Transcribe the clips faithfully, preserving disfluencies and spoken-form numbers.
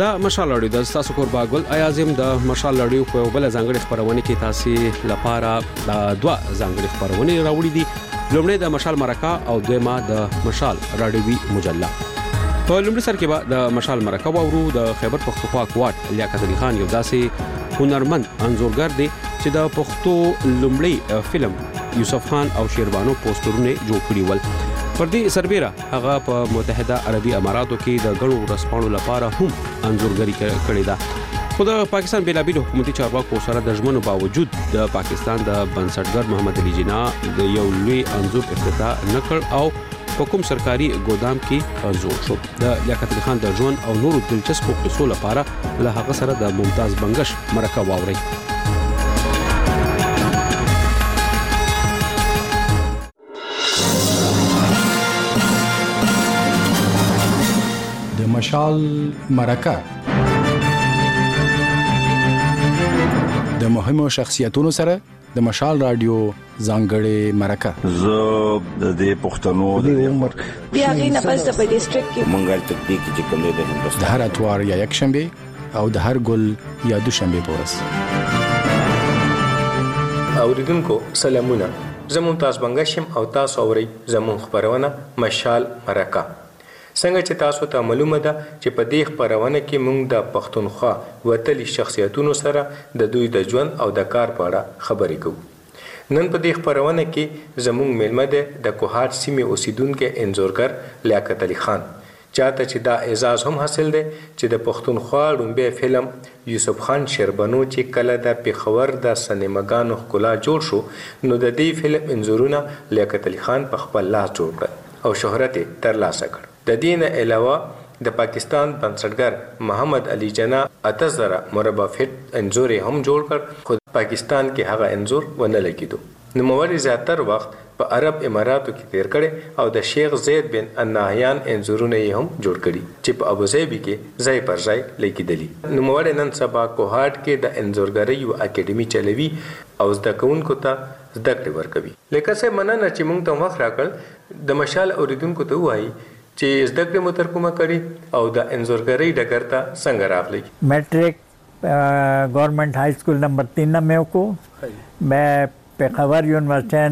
دا مشال اړیو د تاسو کوربا ګل ایازم د مشال اړیو په بل ځانګړي خبرونه کې تاسو لپاره د دوا ځانګړي خبرونه راوړي دي. لومړی د مشال مرکه او دویمه د مشال راډیوي مجله. په لومړي سر کې به د مشال مرکه وورو. د خیبر پختونخوا کوټ لیاقت علي خان یو داسې هنرمند انځورګر دی چې د پښتو لومړی فلم یوسف خان او شیربانو پوسټرونه جوړ کړي ول. پر دې سربېره هغه په متحده عربي اماراتو کې د غړو ورسپانو لپاره هم انځورګري کړې ده. خو د پاکستان بېلابېل حکومتي چارواکو سره د ژمنو باوجود د پاکستان د بنسټګر محمد علي جناح د یو لوی انځور افتتاح نکړ او په کوم سرکاري ګودام کې جوړ شو. د لیاقت علي خان د ژوند او نورو دلچسپو قصو لپاره له هغه سره د ممتاز بنگش مرکه واوري. مشال مرکه د مهمو شخصیتونو سره د مشال رادیو ځانګړي مرکه. زه د دې پښتنو د عمر بیا غي نه پس په ډیسټریکټ کې منګل تکنیک چې کوم دی د هندوستان د هر اتوار یا یک شنبه او د هر ګل یا دوشنبه پورس. اوریدونکو سلامونه. زه ممتاز بنگشم او تاسو اورئ زموږ خبرونه مشال مرکه. څنګه چې تاسو ته معلومه ده چې په دې خبرونه کې موږ د پښتونخوا وتلي شخصیتونو سره د دوی د ژوند او د کار په اړه خبرې کوو. نن په دې خبرونه کې زموږ میلمه ده د کوهاټ سیمې اوسیدونکو انځورګر لیاقت علي خان، چاته چې دا اعزاز هم حاصل دی چې د پښتونخوا لومړی فلم یوسف خان شیربانو چې کله د پیښور د سینماګانو ښکلا جوړ شو نو د دې فلم انځورونه لیاقت علي خان په خپل لاس جوړ کړ او شهرت یې ترلاسه کړ. د دې نه علاوه د پاکستان بنسټګر محمد علي جناح اته زره مربع فټ انځور هم جوړ کړ، خو پاکستان کې هغه انځور ونه لګیدو. نوموړي زیاتر وخت په عرب اماراتو کې تیر کړي او د شیخ زید بن النهیان انځورونه یې هم جوړ کړي چې په ابوظبي کې ځای پر ځای لګیدلي. نوموړي نن سبا کوهاټ کې د انځورګرۍ یو اکیډمي چلوي او زده کوونکو ته زده کړې ورکوي. لکه څه مننه چې موږ ته وخت راکړ. د مشال اوریدونکو ته وایي چې زده کړې مو تر کومه کړي او د انځورګرۍ ډګر ته څنګه راغلی؟ میٹرک گورنمنٹ ہائی اسکول نمبر تین میں کو میں پیښور یونیورسٹی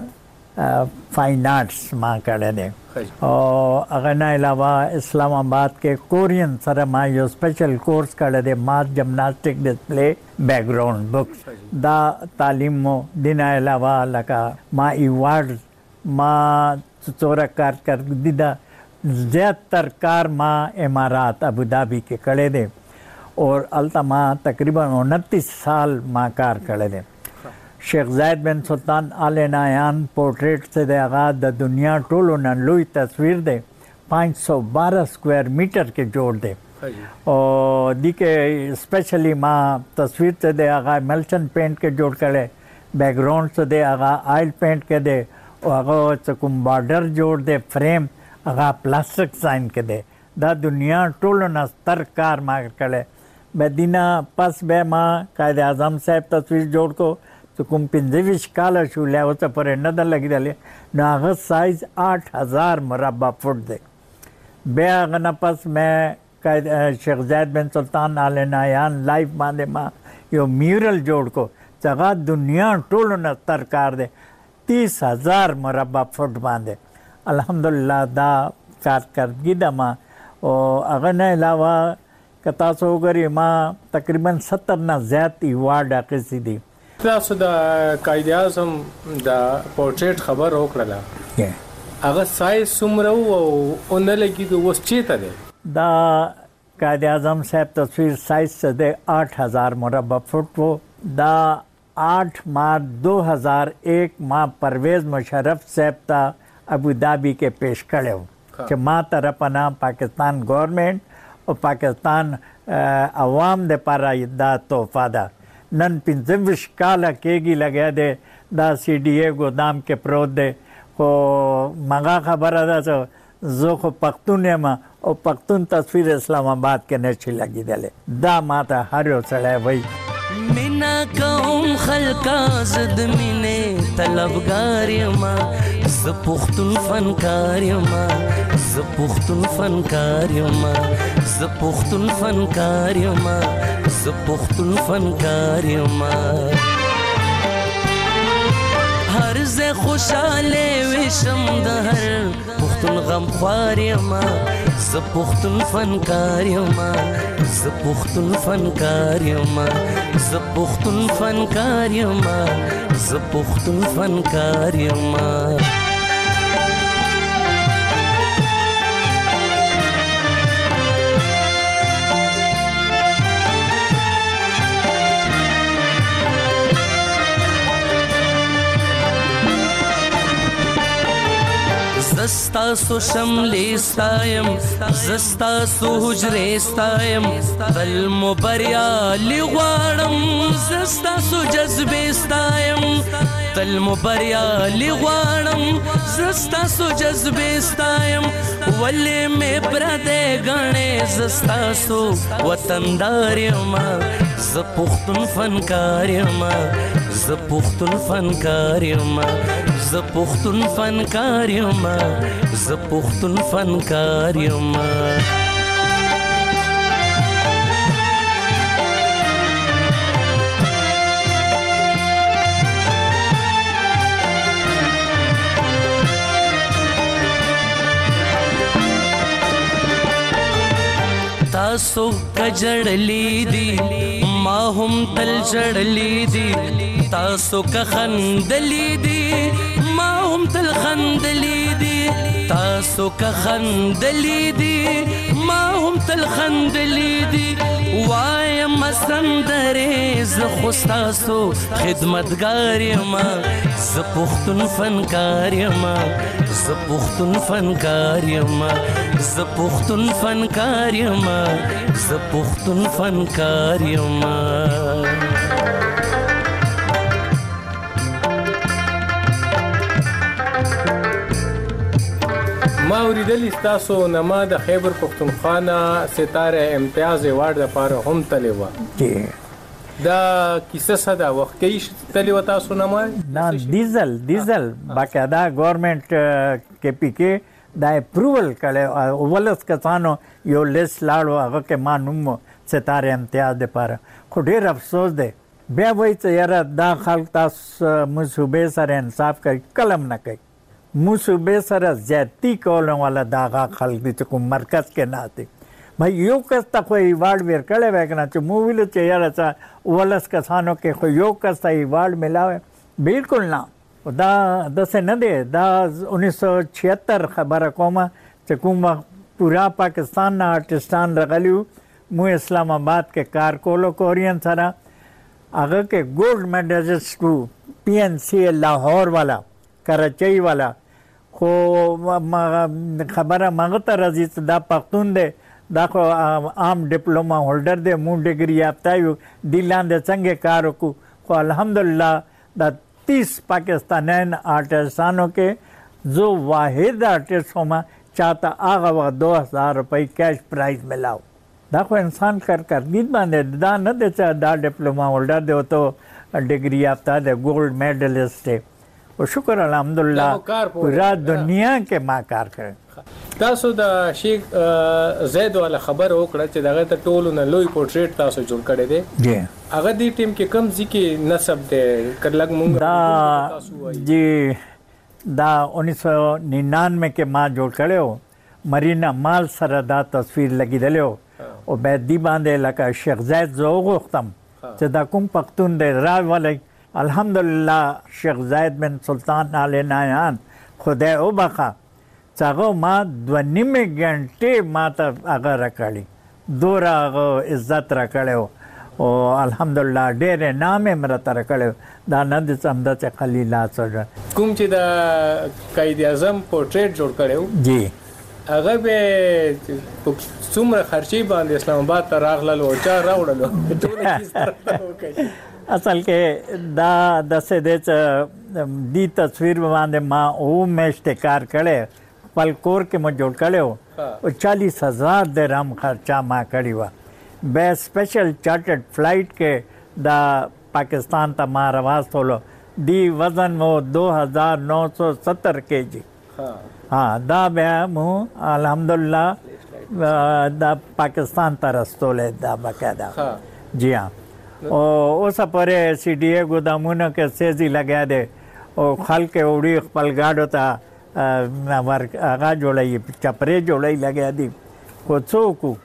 نا فائن آرٹس ما کړی دی او هغه نه علاوه اسلام آباد کې کورین سره ما یو سپیشل کورس کړی دی ماس جمناسټک ډسپلے بیک ګراؤنډ بکس. دا تعلیم مو دین علاوه لکه ما ایوارډ ما څوره کارکردګي ده زیادتر کار ما امارات ابوظبی کې کړی دی اور الته ما تقریباً انتیس سال ما کار کړی دی. شیخ زید بن سلطان آل نهیان پورټریټ سے دی هغه د دنیا ټولو نه لوی تصویر دی، پانچ سو بارہ سکوائر میٹر کې جوړ دی او دی کې اسپیشلی ما تصویر سے دی هغه ملچن پینٹ کې جوړ کړی، بیک ګراؤنډ سے دی هغه آئل پینٹ کې دی او هغه کوم بارډر جوړ دی فریم هغه پلاستیک ساين کې دی. دا دنیا ټولو نه ستر کار ما کړی. بدینا پس به ما قائد اعظم صاحب تصویر جوړ کو چې کوم پنځه ویشت کاله شو لا اوسه پورې نه ده لګېدلې نو هغه سایز آٹھ ہزار مربع فٹ دی. بیا هغه نه پس مې قائد شیخ زید بن سلطان آل نهیان لایف باندې ما یو میورل جوړ کو چې هغه دنیا ټولو نه ستر کار دی، تیس ہزار مربع فٹ باندې. الحمدلله دا کارکردګي ده ما او هغه نه علاوه که تاسو وګورئ ما تقریبا ستر نه زیات ایوارډ اخیستي دي. تاسو د قائد اعظم د پورټریټ خبر وکړله، هغه سایز څومره و او ونه لګېدو اوس چېرته دی؟ دا قائد اعظم صاحب تصویر سائز سے دے آٹھ ہزار مربع فٹ وہ دا آٹھ مارچ دو ہزار ایک ماہ پرویز مشرف صاحب تا ابوظبی کے پیش کڑے ہو کہ ماں طرفنا پاکستان گورنمنٹ اور پاکستان عوام دے پارا دا تحفہ دا نن پنځه کاله کېږي لګیا دی دا سی ڈی اے ګودام کې پروت دی خو مغه خبره ده چې زه خو پښتون یم او پښتون تصویر اسلام آباد کې نشي لګېدلی دا ماته هر یو سړی وایي مینا کوم خلکا زد مینې طلبګار یما زه پښتون فنکار یما زه پښتون فنکار یما ز پختون فنکار یما ز پختون فنکار یما هر ز خوشاله وشم د هر پختون غم خوار یما ز پختون فنکار یما ز پختون فنکار یما ز پختون فنکار یما ز پختون فنکار یما زستا سو شملی ستایم زستا سو حجره ستایم تل مبریالی غواړم زستا سو جذبه ستایم تل مبریالی غواړم زستا سو جذبه ستایم ولی می پرده غاڼې زستا سو وطندار یما ز پختون فنکار یما ز پختون فنکار یما ز پختون فنکار یما ز پختون فنکار یما تاسو کجړلی دی ما هم تل جړلی دی تاسو که خندلی دی ما هم تل خندلی دی تاسو که خندلی دی ما هم تل خندلی دی وایم سندرې ز خو ستاسو خدمتګار یما ز پختون فنکار یما ز پختون فنکار یما ز پختون فنکار یما ز پختون فنکار یما ما اوریدلی ستاسو نما د خیبر پختونخوا نه ستاره امتیاز ایوارډ لپاره هم تللی وه دا کیسه څه ده وختي تللی وه تاسو نما نه ډیزل ډیزل باقاعده ګورنمنټ کې پی کې دا اپروول کړی اولس کسانو یو لیست لاړو هغه کې ما نوم ستاره امتیاز دپاره خو ډېر افسوس دی بیا وایي چې یاره دا خلک تاسو موږ صوبې سره انصاف کوي کلم نه کوي موږ صوبې سره زیاتي کولو والا دا هغه خلک دي چې کوم مرکز کې ناست دي بھائی یو کس ته خو ایوارډ ورکړی وی که نه چې موږ ویلو چې یاره څه اوولس کسانو کې خو یو کس ته ایوارډ میلاوی بلکل نه دا داسې نه دی دا انیس سو چھہتر خبره کومه چې کوم وخت پورا پاکستان نه آرټسټان راغلي وو موږ اسلام آباد کې کار کولو کورین سره هغه کې ګولډ میډلسټ وو پی این سی لاهور والا کراچۍ والا خو خبره مغه ته راځي چې دا پښتون دی دا خو عام ډپلوما هولډر دی مونږ ډګري یافته یو دې لاندې څنګه کار وکړو خو الحمدلله دا تیس پاکستانیان آرٹسٹانوں کے جو واحد آرٹسٹ ہوما چاہتا آغا وقت دو ہزار روپے کیش پرائز ملاو دا خو انسان کر کردید باندې دا نه دی چې دا ډپلوما هولډر دی او ته ډګري یافته دی ګولډ میډلسټ دی او شکر الحمدلله پورا دنیا کې ما کار کړی تاسو د شیخ زید والا خبر وکړه چې دغه ته ټولو نه لوی پورټریټ تاسو جوړ کړی دی جی هغه دی ټیم کې کم ځکه نسب دی کله مونږ دا جی دا انیس سو ننانوے کې ما جوړ کړو مرینا مال سره دا تصویر لګیدلی و او باید دی باندې لکه شیخ زید زه وغوښتم چې دا کوم پښتون دی راولئ الحمدلله شیخ زید بن سلطان آل نایان خدای وبخه چې هغه ما دوه نیمې ګنټې ما ته هغه راکړي دومره هغه عزت راکړی او الحمدلله ډېر انعام یې مراته راکړی دا نه د څه همدا چې خالي لاس وډه کوم چې د قائد اعظم پورټریټ جوړ کړی جی هغه به څومره خرچې باندې اسلام آباد ته راغلل او چا راوړلو اصل کې دا داسې دی چې دې تصویر باندې ما اوه میاشتې کار کړی خپل کور کې مو جوړ کړی و او چالیس ہزار درهم خرچه ما کړې وه بیا سپیشل چارټرډ فلائٹ کې دا پاکستان ته ما راواستولو دی وزن مو دو ہزار نو سو ستر کے جی ہاں دا بیا مو الحمدللہ دا پاکستان ته رسولې دا باقاعده جی हाँ او اوس پرې سی ډي اے ګودامونو کې سیزي لګیا دی او خلک وړي خپل گاډو ته ور هغه جوړوي چپرې جوړوي لګیا دي خو څوک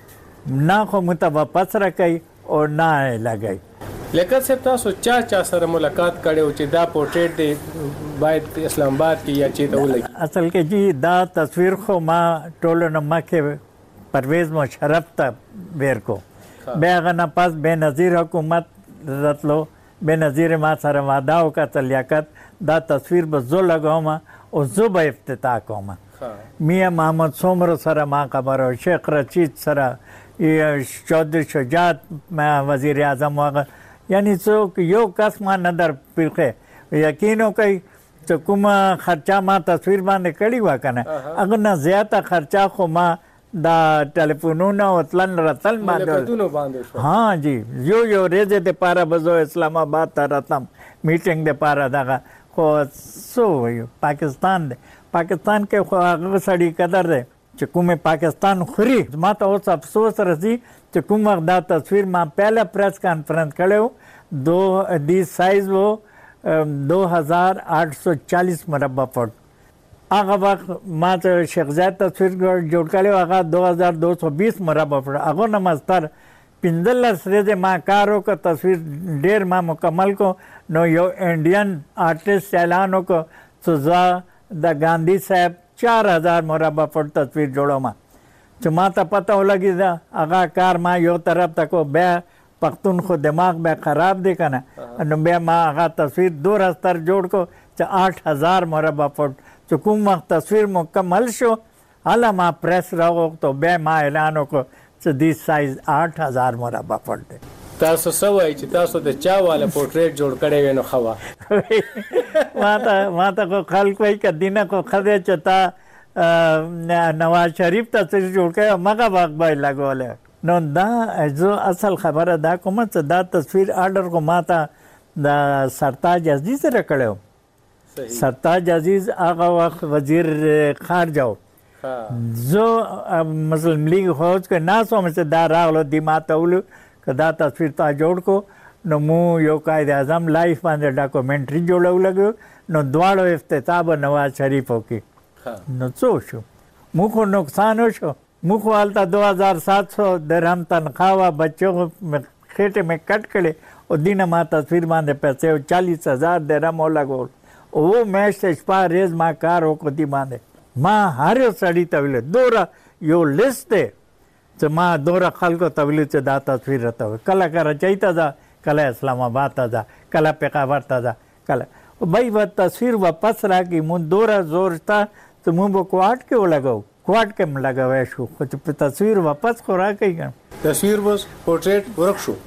نه خو موږ ته واپس راکوي او نه یې لګوي. لیکن صاحب تاسو چا چا سره ملاقات کړی و چې دا پورټریټ دی باید اسلام آباد کې یا چېرته ولګي؟ اصل کې جی دا تصویر خو ما ټولو نه مخکې پرویز مشرف ته ویر کو بیا هغه نه پس بېنظیر حکومت راتلو بېنظیر ما سره وعده وکړه لیاقت دا تصویر به زه لګوم او زه به افتتاح کوم. میاں محمد سومرو سره ما خبره شیخ رشید سره چودھری شجاعت وزیر اعظم هغه یعنی څوک یو کس ما نه در پیښې یقین وکړئ چې کومه خرچه ما تصویر باندې کړې وه که نه هغه نه زیاته خرچه خو ما دا ټلیفونونه او تلن راتل باندې ها جی یو یو ورځې دپاره به زه اسلام آباد ته راتلم میټینګ دپاره دغه خو څه وایو پاکستان دی پاکستان کې خو هغه سړي قدر دی چې کومې پاکستان خوري. ما ته اوس افسوس راځي چې کوم وخت دا تصویر ما پہله پریس کانفرنس کړی و دو دی سائز و دو ہزار آٹھ سو چالیس مربع فٹ هغه وخت ما ته شیخ زاید تصویر جوړ کړی و هغه دو هزار دو سو بیس مربع فٹ هغه نه مستر پنځلس ورځې ما کار وکړ تصویر ډېر ما مکمل کو نو یو انډین آرټسټ اعلان وکړ چې زه د ګاندھی صاحب چار ہزار مربع فٹ تصویر جوړوم چې ما ته پته ولګي دا هغه کار ما یو طرف ته کو بیا پښتون خو دماغ بیا خراب دی که نه نو بیا ما هغه تصویر دو رستر جوړ کو چې آٹھ ہزار مربع فٹ چې کوم وخت تصویر مکمل شو هله ما پریس راوغوښتو بیا ما اعلان وکړو چې دې سایز آٹھ ہزار مربع فٹ دی. تاسو څه وایي چې تاسو د چا والا پورټریټ جوړ کړی وی نو ښه وه؟ ما ته ما ته خو خلک وایي که دینه خو ښه دی چې تا نواز شریف تصویر جوړ کړی مغه وخت به یې لګولی نو دا زه اصل خبره دا کومه چې دا تصویر آرډر خو ما ته د سرتاج عزیز سره کړی و. سرتاج عزیز هغه وخت وزیر خارجه و. زه مسلم لیگ حوض کې ناست وم چې دا راغلو دې ما ته ولو که دا تصویر تا جوړ کو نو مو یو قائد اعظم لایف باندې ډاکومنټري جوړو لګو نو دواړو افتتاح به نواز شریف وکړي نو څه شو مو خو نقصان وشو مو خو هلته دو هزار سات سو درهم تنخواه وه بچو خېټې مې کټ کړې او دینه ما تصویر باندې پیسې چالیس هزار درهم ولګول اوه میاشتې شپه ریز ما کار وکړو دې باندې ما هر یو سړي ته ویلې دوره یو لیست دی چې ما دوره خلکو ته ویلي چې دا تصویر راته وایي کله کراچۍ ته ځه کله اسلام آباد ته ځه کله پېښور ته ځه کله بھائی به تصویر واپس راکړي مونږ دوره زور شته چې مونږ به کوارټ کې ولګوو کوارټ کې م لګوی شو خو چې په تصویر واپس خو راکوي که تصویر بس پورټریټ ورک شو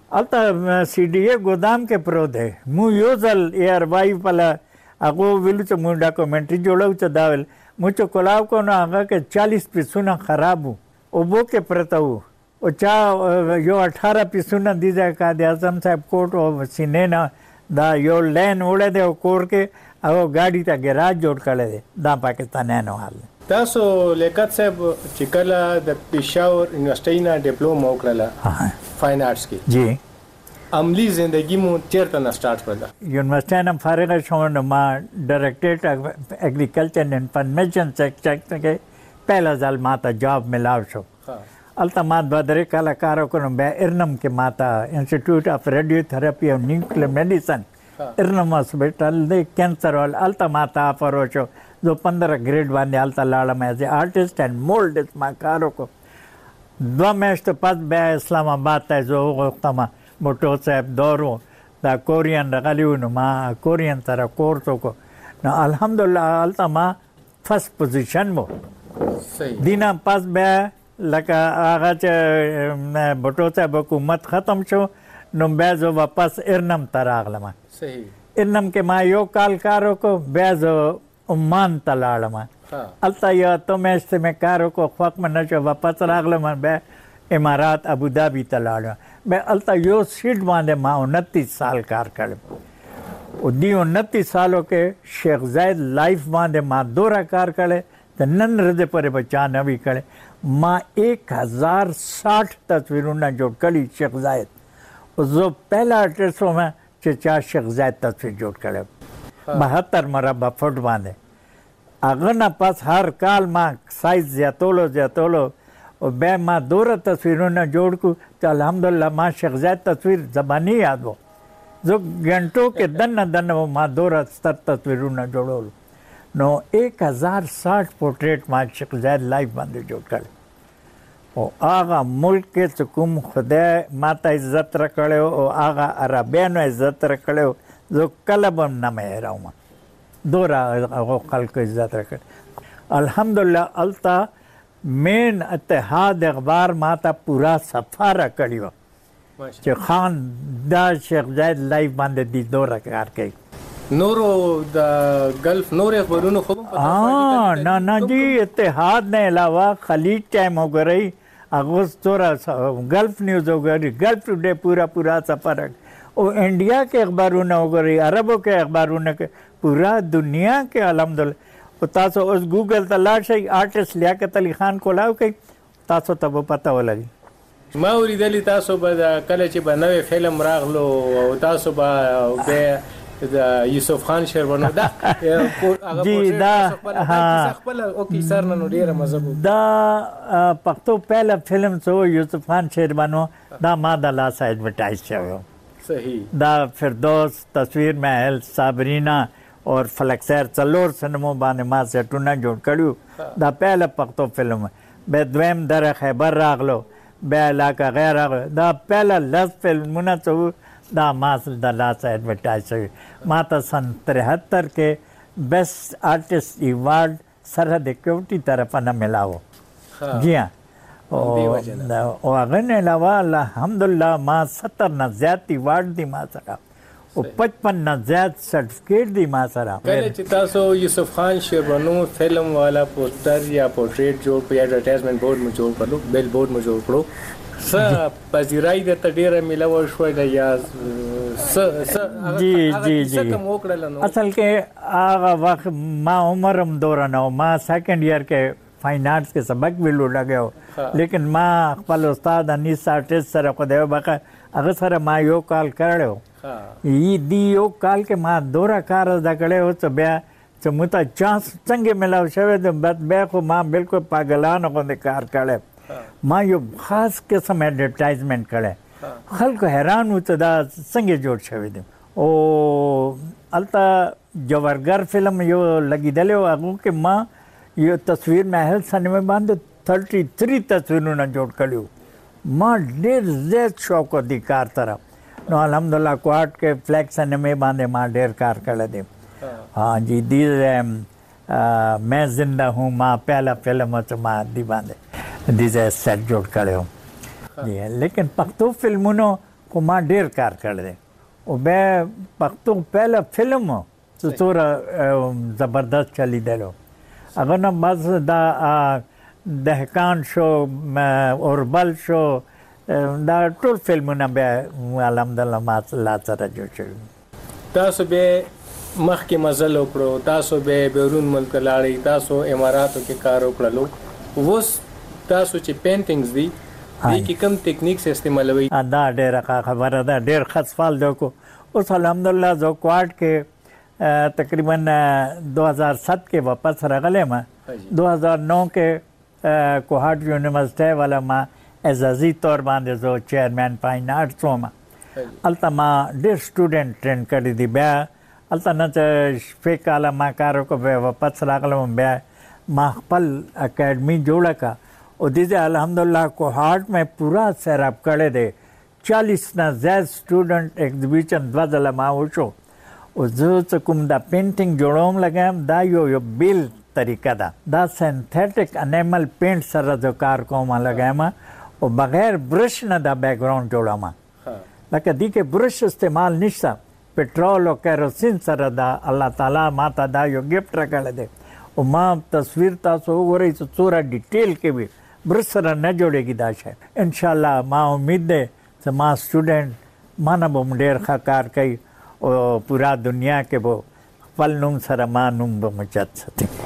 هلته سی ډي اے ګودام کې پروت دی مونږ یو ځل اے آر وائی پله هغو ویلو چې مونږ ډاکومنټري جوړو چې دا ویل مونږ چې کولاو کو نو هغه کې چالیس پیسونه خراب وو اوبو کې پرته وو او چا یو اټھاره پیسونه دي ځای قائد اعظم صاحب کوټ او سینې نه دا یو لین وړی دی او کور کې هغه ګاډي ته ګراج جوړ کړی دی دا پاکستانیانو حال دی. تاسو لیاقت صاحب چې کله د پېښور یونیورسټۍ نه ډپلوما وکړله فاین آرټس کې جی عملی زندگی مو چیرته نه سٹارټ کړله؟ یونیورسټۍ نه فارغ شوم نو ما ډایرکټریټ اګریکلچر اینډ انفارمیشن سیکټر کې پهلا ځل ما ته جاب ملاو شو هلته ما دوه درې کاله کار وکړم بیا ارنم کې ما ته انسټیټیوټ اف ریډیو تھراپي او نیوکلیر میډیسن ارنم هاسپټل دی کینسر وال هلته ما ته آفر وشو زه پندره ګریډ باندې هلته لاړم ایز اے آرټسټ اینډ مولډس ما کار وکړو دوه میاشتې پس بیا اسلام آباد ته زه وغوښتم موټو صاحب دور و دا کورین راغلی و نو ما کورین سره کورس وکړو نو الحمدلله هلته ما فرست پوزیشن و دینا پس بیا لکه هغه چې بټو صاحب حکومت ختم شو نو بیا زه واپس ارنم ته راغلم ارنم کې ما یو کال کار وکړو بیا زه عمان ته لاړم هلته یو اته میاشتې مې کار وکړو خوښ مې نه شو واپس راغلم بیا امارات ابودابي ته لاړم بیا هلته یو سیټ باندې ما انتیس سال کار کړم او دې انتیس سالو کې شیخ زاید لایف باندې ما دوره کار کړی د نن ورځې پورې به چا نه وي کړی. ما ایک हज़ार साठ تصویرونه جوړ کړي شیخ زاید. زه پهلا آرټسټ وم چې چا شیخ زاید تصویر جوړ کړی بهتر مربع فوټ باندې. هغه نه پس هر کال ما سایز زیاتولو زیاتولو او بیا ما دوره تصویرونه جوړ کړو چې الحمدلله ما شیخ زاید تصویر زبانی یاد و. زه घंटों کې دنه دنه ما دوره ستر تصویرونه جوړول. نو ایک हज़ार साठ پورټریټ ما شیخ زاید لایف باندې جوړ کړ. او هغه ملک کې کوم خدای ما ته عزت راکړی او هغه عربیانو عزت راکړی زه کله به هم نه مې هېروم. دوره هغو خلکو عزت راکړی. الحمدلله هلته مین اتحاد اخبار ما ته پورا صفحه راکړې وه چې خان دا شیخ زاید لایف باندې دی دوره کار کوي. نورو د گلف نور اخبارونو خو ها نه نه جی اتحاد نه علاوه خلیج ټایم وګورئ هغه توره گلف نیوز وګورئ گلف ټوډے پورا پورا سفر او انډیا کې اخبارونه وګورئ عربو کې اخبارونه کې پورا دنیا کې الحمدلله. او تاسو اوس ګوګل ته لاړ شئ آرټسټ لیاقت علي خان کولاو کوي تاسو ته به پته ولګي. ما اوریدلی تاسو به کله چې به نوې فلم راغلو او تاسو به بیا د یوسف خان شیربانو دا جی دا خپل او کی سر نن ډیره مزه دا پښتو پهلا فلم سو یوسف خان شیربانو دا ما د لاس ایڈورټایز شوی. صحیح. دا فردوس تصویر محل صابرینا اور فلک سیر څلور سینمو باندې ما سیټونه جوړ کړیو. دا پهلا پښتو فلم به دویم در خیبر راغلو بیا علاقه غیر راغلو. دا پهلا لس فلمونه څو دا ما د لاس ایڈورټایز شوی. ما ته سن ترهتر کې بیسٹ آرټسٹ ایوارډ سرحد کیوټي طرفه نه ملاو. جی हाँ. او هغه نه علاوه الحمدلله ما ستر نه زیات ایوارډ دي ما سره او پچپن نه زیات سرټیفیکیټ دي ما سره. کله چې تاسو یوسف خان شیربانو فلم والا پوسټر یا پورټریټ جوړ په ایڈورټایزمنت بورډ مو جوړ کړو بیل بورډ مو جوړ کړو څه پذیرای د تډیره ملو شو د یا څه جی جی جی اصل کې هغه وخت ما عمرم دوران او ما سیکنډ ایئر کې फाइन आर्ट्स के सबक भी लॻियो. लेकिन मां خپل استاد انیس آرټسټ سره خدای وبخښه هغه سره ما یو کال کړو. ای دی یو کال کې ما دوره کار زده کړی و چې بیا چې موږ ته چانس څنګه ملاو شوی د بد بیا خو ما بالکل پاګلانو غوندې کار کړی. ما یو خاص قسم ایډورټایزمنټ کړی. خلکو حیران و چې دا څنګه جوړ شوی دی. او هلته جوهرګر فلم یو لګېدلی و هغو کې ما یو تصویر محل سینما باندې تھرٹی تھری تصویرونه جوړ کړي. ما ډېر زیات شوق و دې کار سره. نو الحمدلله کوهاټ کې فلیک سینما باندې ما ډېر کار کړی دی. हाँ जी दी मैं जिंदा हूँ माँ पहला फिल्म तो माँ दी बांधे दी सेट जोड़ कड़े हो जी. लेकिन पख्तो फिल्मों को माँ ढेर कार कर दे और मैं पख्तो पहला फिल्म तो थोड़ा ज़बरदस्त चली दे लो. अगर ना बस दा दहकान शो और बल शो दा टोल फिल्म ना बे अलहमदुलिल्लाह माशाल्लाह सरा जो चल تاسو به مخکې مزل وکړو تاسو به بیرون ملک لاړی تاسو اماراتو کې کار وکړلو اوس تاسو چې پینټینګز دي دې کې کوم ټیکنیکس استعمالوي؟ دا ډېره خبره ده ډېر ښه سوال دی کو. اوس الحمدلله زه کوهاټ کې تقریبا دو हज़ार सात کې واپس راغلی ما. دو हज़ार नौ کې کوهاټ یونیورسټۍ والا ما اعزازي طور باندې زه چیرمین فاین آرټس وم. هلته ما ډېر سټوډنټ ټرین کړي دي. بیا هلته نه چې شپې کاله ما کار وکړو بیا واپس راغلم بیا ما خپل اکیډمي جوړه کړه او دې ځای الحمدلله کوهاټ مې پورا سیراب کړی دی. چالیس نه زیات سټوډنټ ایگزیبیشن دوه ځله ما وشو. او زه چې کوم دا پینټینګ جوړوم لګم دا یو یو بیل طریقه ده. دا سینتھیټک انیمل پینټ سره زه کار کوم لګم او بغیر برش نه دا بیکګراؤنډ جوړوم. لکه دې کې برش استعمال نشته. پټرول او کیروسین سره دا الله تعالی ما ته دا یو ګفټ راکړی دی. او ما تصویر تاسو وګورئ چې څومره ډیټیل کې وي برش سره نه جوړېږي دا شی. انشاءالله ما امید دی چې ما سټوډنټ ما نه به هم ډېر ښه کار کوي او پورا دنیا کې به خپل نوم سره ما نوم به مچت ساتي.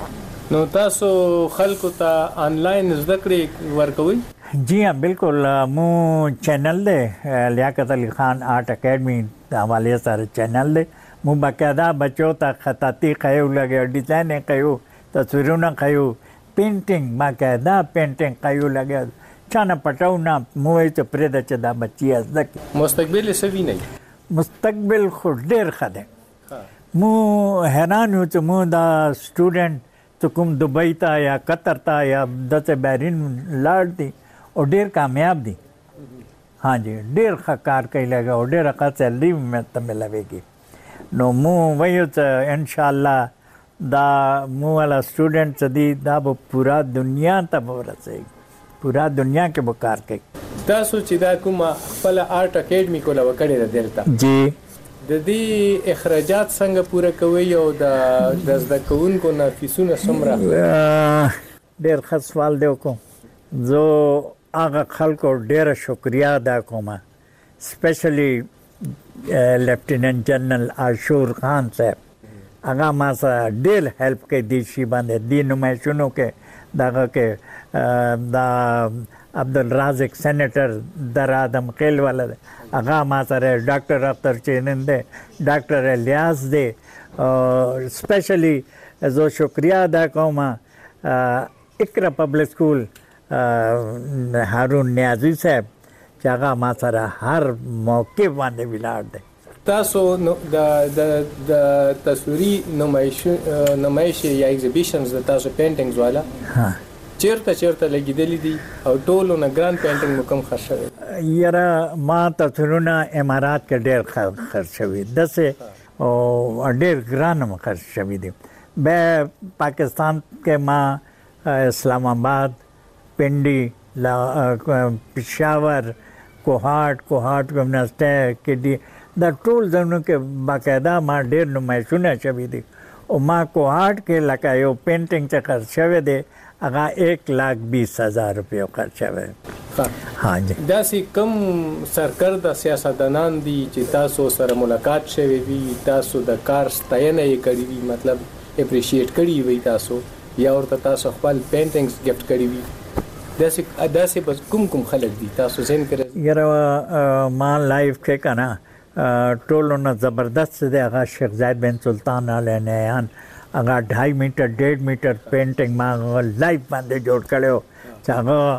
نو تاسو خلکو ته آنلاین زده کړې ورکوي؟ जी हाँ बिल्कुल मू चैनल दे लियाकत अली खान आर्ट अकेडमी हवाले सारे चैनल दे मू बाकायदा बच्चों तक खताती कयो लगे डिज़ाइन कयो तस्वीरों न कयो पेंटिंग बाकायदा पेंटिंग कयो लगे चाना पटाऊ ना मुए तो प्रेद चदा बच्ची अजदक मुस्तकबिल सभी नहीं मुस्तकबिल खुद देर खदे मू हैरान हूँ तो मू दा स्टूडेंट तो कुम दुबई था या कतर था या दस बैरिन लाड थी और ढेर कामयाब थी हाँ जी ढेर कार कही लगा और ढेर का सैलरी में तमें लगेगी नो मुँह वही तो इंशाल्लाह दा मुँह वाला स्टूडेंट सदी दा वो पूरा दुनिया तब रसे पूरा दुनिया के बुकार के तासु चिदा कुमा पला आर्ट अकेडमी को लवा करे देरता जी د دې اخراجات څنګه پوره کوي او د د زده کوونکو نه فیسونه څومره؟ ډېر ښه سوال دی وکړو. زه هغه خلکو ډېره شکریه ادا کوم سپیشلی لیفټیننټ جنرل عاشور خان صاحب هغه ما سره ډېر هیلپ کوي دې شي باندې دې نمایشونو کې دغه کې دا عبدالرازق سینیټر در آدم خیل والا دی هغه ما سره ډاکټر اختر چینن دی ډاکټر الیاس دی سپیشلی زه شکریه ادا کوم اقرا پبلک سکول هارون نیازی صاحب چې هغه ما سره هر موقع باندې ولاړ دی. تاسو د د د تصویري نمایش نمایش یا ایگزیبیشنز د تاسو پینټینګز والا ها چیرته چیرته لګیدلی دي او ټولو نه ګران پینټینګ مو کوم خرڅ شوی؟ یاره ما تصویرونه امارات کې ډېر خرڅ شوي داسې او ډېر ګران هم خرڅ شوي دي. بیا پاکستان کې ما اسلام آباد پنډي پېښور کوهاټ کوهاټ ګمناسټر کې دي دا ټول ځایونو کې باقاعده ما ډېر نمایشونه شوي دي او ما کوهاټ کې لکه یو پینټینګ چې خرڅ شوی دی هغه ایک لاکھ بیس ہزار روپیو خرچ شوی. ها جی داسې کوم سرکرده سیاستدانان دي چې تاسو سره ملاقات شوی وي تاسو د کار ستاینه یې کړې وي مطلب اپریشیټ کړي وي تاسو یا ورته تاسو خپل پینټینګز ګفټ کړي وي داسې داسې بس کوم کوم خلک دي تاسو زین کړی؟ یاره ما لایف کې کنه ټولو نه زبردست دی هغه شیخ زاید بن سلطان علی نیان هغه ढाई میټر ډېر میټر پینټینګ ما لایف باندې جوړ کړو چې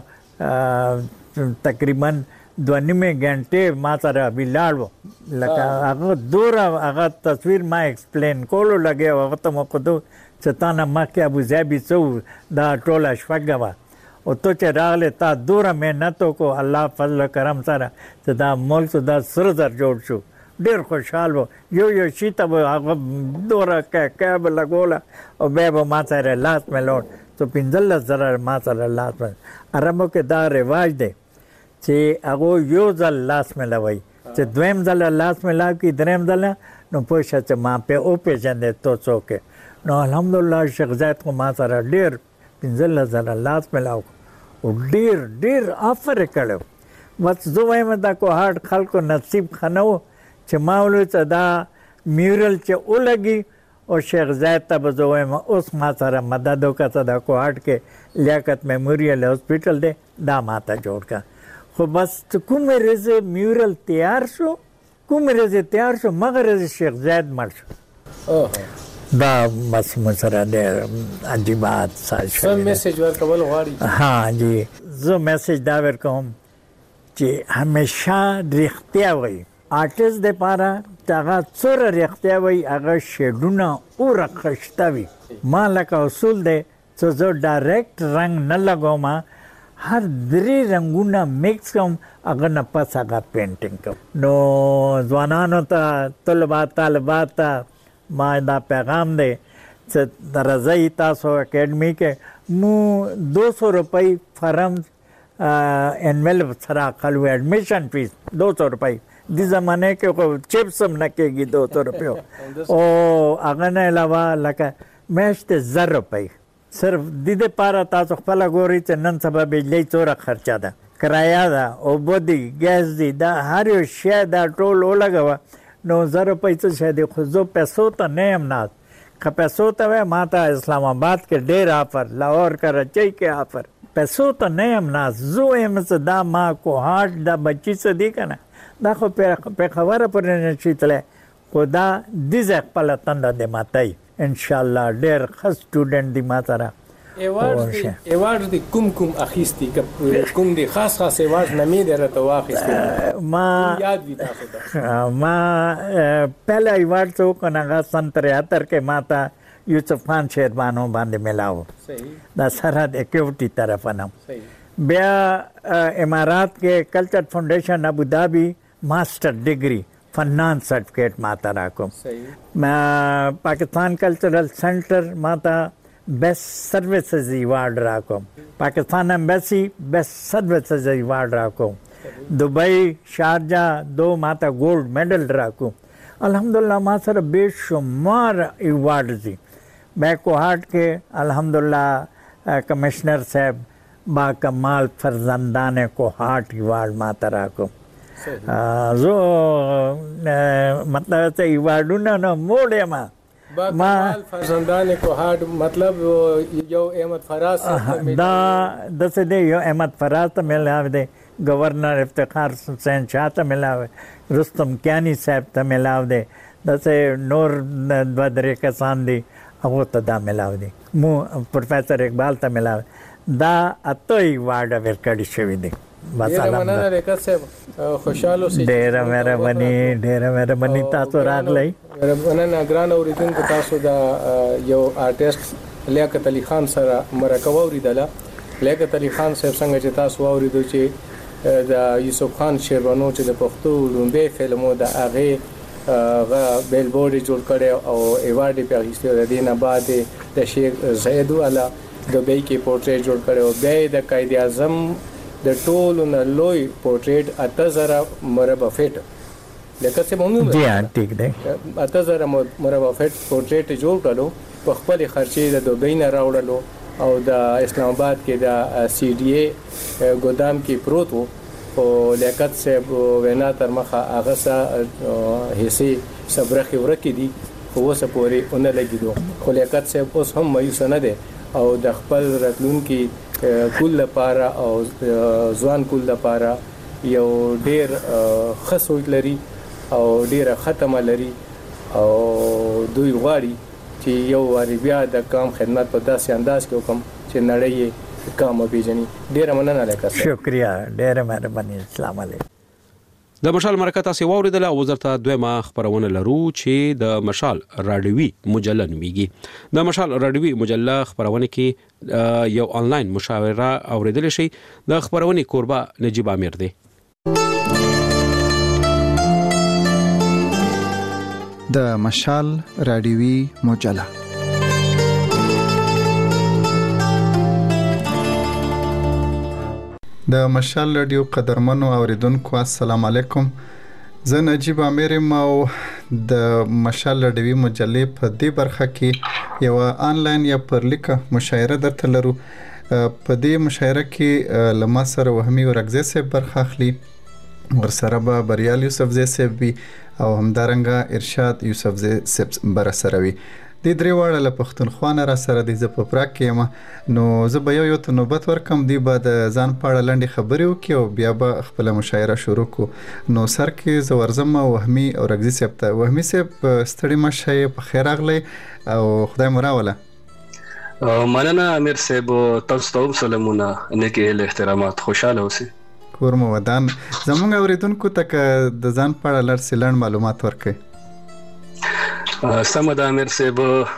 هغه تقریبا دوه نیمه غنټه ما سره ویلاړو لکه هغه دوره هغه تصویر ما ایکسپلین کولو لګي هغه ته مو خود چې تا نه ما کې ابو ظبي څو دا ټوله شپږه او تو چې راغله تا دوره مهنت کو الله فضل کرم سره چې دا ملک دا سر زر جوړ شو ډېر خوشحال و یو یو شي ته هغه دوره کیب لګوله او بیا به ما سره لاس میلوټ تو پنځلس زره ما سره لاس مل عربو کې دا رواج دی چې هغه یو ځل لاس میلوي چې دویم ځل لاس میلاو کې دریم ځل نو پوه شه چې ما په او پېژندې تو څوک نو الحمدلله شیخ زاید کو ما سره ډېر پنځلس زره لاس میلاو او ډېر ډېر آفر یې کړی بس زه وایم دا کوهاټ خلکو نصیب ښه نه و چې ما ولوی ته دا میورل چې ولګي او شیخ زاید ته به زه وایم اوس ما سره مدد وکړه ته دا کوهاټ کې لیاقت میموریل هاسپیټل دی دا ما ته جوړ کړه خو بس کومې ورځې میورل تیار شو کومې ورځې تیار شو مغه ورځې شیخ زاید مړ شو دا بس مو سره ډېر عجیبات ساز شوی څه میسج ورکول غواړي؟ ها جی زه میسج دا ورکوم چې همیشه رښتیا وایي آرټیست دپاره چې هغه څومره رښتیا وایي هغه شیډونه اوره ښایسته وي ما لکه اصول دی چې زه ډایرکټ رنګ نه لګوم هر درې رنګونه میکس کوم هغه نه پس هغه پینټینګ کوم نو ځوانانو ته طلبات طالبات ته ما دا پیغام دی چې راځئ تاسو اکیډمي کې مو دو سو روپۍ فرم انویل سره اقل وي ایڈمیشن فیس دو سو روپۍ دی زمانه کې خو چپس هم نه کېږي دو سو روپیو او هغه نه علاوه لکه میاشتې زر روپۍ صرف دې دپاره تاسو خپله ګورئ چې نن سبا بجلۍ څومره خرچه ده کرایه ده اوبه دي ګیس دي دا هر یو شی دا ټول ولګوه نو زر روپۍ څه شی دی خو زه پیسو ته نه یم ناست که پیسو ته وای ما ته اسلام آباد کې ډېر آفر، لاهور کراچۍ کې آفر، پیسو ته نه یم ناز، زه وایم چې دا ما کوهاټ دا بچي څه دی که نه دا خو پېښوره پورې نه شي تللی، خو دا دې ځای خپله تنده دې ماتوي انشاءالله. ډېر ښه سټوډنټ دی ما سره. ایوارډ دی کوم کوم اخیستی کوم دی خاص خاص ایوارډ نامې دی راته واخیستی ما یاد وي تاسو ته؟ ما پهلا ایوارډ څه وکړ هغه سن تریاتر کې ما ته یوسف خان شیربانو باندې میلاو دا سرحد ایکیورټي طرفه نه. بیا امارات کې کلچر فاؤنڈیشن ابوظہبی ماسٹر ڈگری فنان سرٹیفکیٹ ما ته راکوم. پاکستان کلچرل سینٹر ما ته بیسٹ سروسز ایوارڈ راکوم. پاکستان ایمبیسی بیسٹ سروسز ایوارڈ راکوم. دبئی شارجہ دو ما ته گولڈ میڈل راکوم. الحمدللہ ما سره بے شمار ایوارڈ دي. میں کوہاٹ کے الحمدللہ کمشنر صاحب با کمال فرزندان کوہاٹ ایوارڈ ما ته راکوم. زه مطلب ته ایوارډونه نه موړ یم. ما فرزندان کوهاټ مطلب یو احمد فراز دا دسه دی یو احمد فراز ته ملاو دی، گورنر افتخار حسین شاہ ته ملاو، رستم کیانی صاحب ته ملاو دی، دسه نور دوه درې کسان دي هغو ته دا ملاو دی، مو پروفیسر اقبال ته ملاو. دا اته ایوارډ ورکړي شوي دي. بس الحمدلله خوشاله اوسئ. ډېره مهرباني ډېره مهرباني تاسو راغلی. مننه ګران اورېدونکو، تاسو د یو آرټسټ لیاقت علي خان سره مرکه واورېدله. لیاقت علي خان صاحب څنګه چې تاسو واورېدو چې د یوسف خان شیربانو چې د پښتو لومبی فلمو د هغې هغه بیل بورډ یې جوړ کړی او ایوارډ یې پرې اخیستی، د دې نه بعد د شیخ زید والا دبۍ کې پورټریټ جوړ کړی او بیا یې د قائد اعظم د ټولو نه لوی پورټریټ اته زره مربع فټ لکه څه مونږ جی ها ٹھیک دی اته زره مربع فټ پورټریټ جوړ کړو په خپل خرچې د دبۍ نه راوړلو او د اسلام آباد کې د سی ډي اي ګودام کې پروت وو او لیاقت صاحب وینا تر مخه هغه سه حصے صبرخي ورکې دي خو اوسه پورې ونه لګېدو. خو لیاقت صاحب اوس هم مایوس نه دی او د خپل راتلونکي کول لپاره او ځوان کول لپاره یو ډیر ښه سوچ لري او ډیره ختمه لري او دوی غواړي چې یو واري بیا د کام خدمت په داسې انداز کې وکم چې نړۍ یې کام وپېژني. ډیره مننه لیاقت صاحب. شکریہ، ډیره مهرباني. السلام علیکم. د مشال مرکه تاسو واوریدله او وزارت دویمه خبرونه لرو چې د مشال راډیوي مجله نومیږي. د مشال راډیوي مجله خبرونه کې یو آنلاین مشاوره اوریدل شي. د خبرونه کوربه نجیب امیر دی. د مشال راډیوي مجله د مشال رادیو قدرمنو اوریدونکو السلام علیکم. زه نجیب امیر او د مشال راډیوي مجلې په دې برخه کې یو آنلاین یا پرلیکه مشاعره درته لرو. په دې مشاعره کې لما سره وهمي ورغزه سه برخه اخلي، ورسره به بریال یوسفزی صاحب وي او همدارنګه ارشاد یوسفزی صاحب بر سره وي. د درې واړه له پښتونخوا نه را سره دي. زه په پراګ کې یم نو زه به یو یو ته نوبت ورکم، دوی به د ځان په اړه لنډې خبرې وکړي او بیا به خپله مشاعره شروع کړو. نو سر کې زه ورځم وهمي اورغزي صاحب ته. وهمي صاحب ستړي مه شئ، په خیر راغلی او خدای مو راوله. مننه امیر صاحب، تاسو ته هم سلامونه، نیکې هیلې احترامات، خوشحاله اوسئ. کور مو ودان. زموږ اوریدونکو ته که د ځان په اړه لږ څه لنډ معلومات ورکړئ. سمه ده امیر صاحب.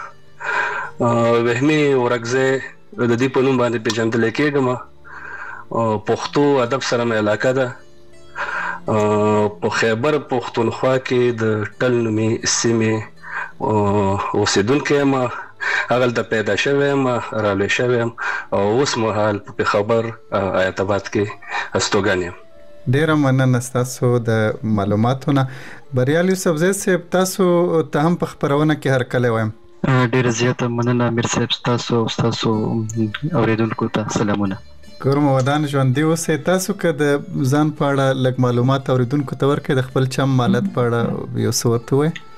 وهمي اورغزی د دې په نوم باندې پېژندل کېږم. پښتو ادب سره مې علاقه ده. په خیبر پښتونخوا کې د ټل نومې سیمې اوسېدونکی یم. هغلته پیدا شوی یم، رالوی شوی یم او اوس مهال په پېښور ایت آباد کې استوګن یم. ډیره مننه ستاسو د معلوماتونه. بریال یوسفزی صاحب، تاسو ته هم په خبرونه کې هرکلی وایم. ډیره زیاته مننه امیر صاحب، تاسو تاسو اوریدونکو ته سلامونه. کور مو ودان، ژوندي اوسئ. تاسو که د ځان په اړه لږ معلومات اوریدونکو ته ورکړئ، د خپل چم مالت په اړه یو څه ورته ووایئ.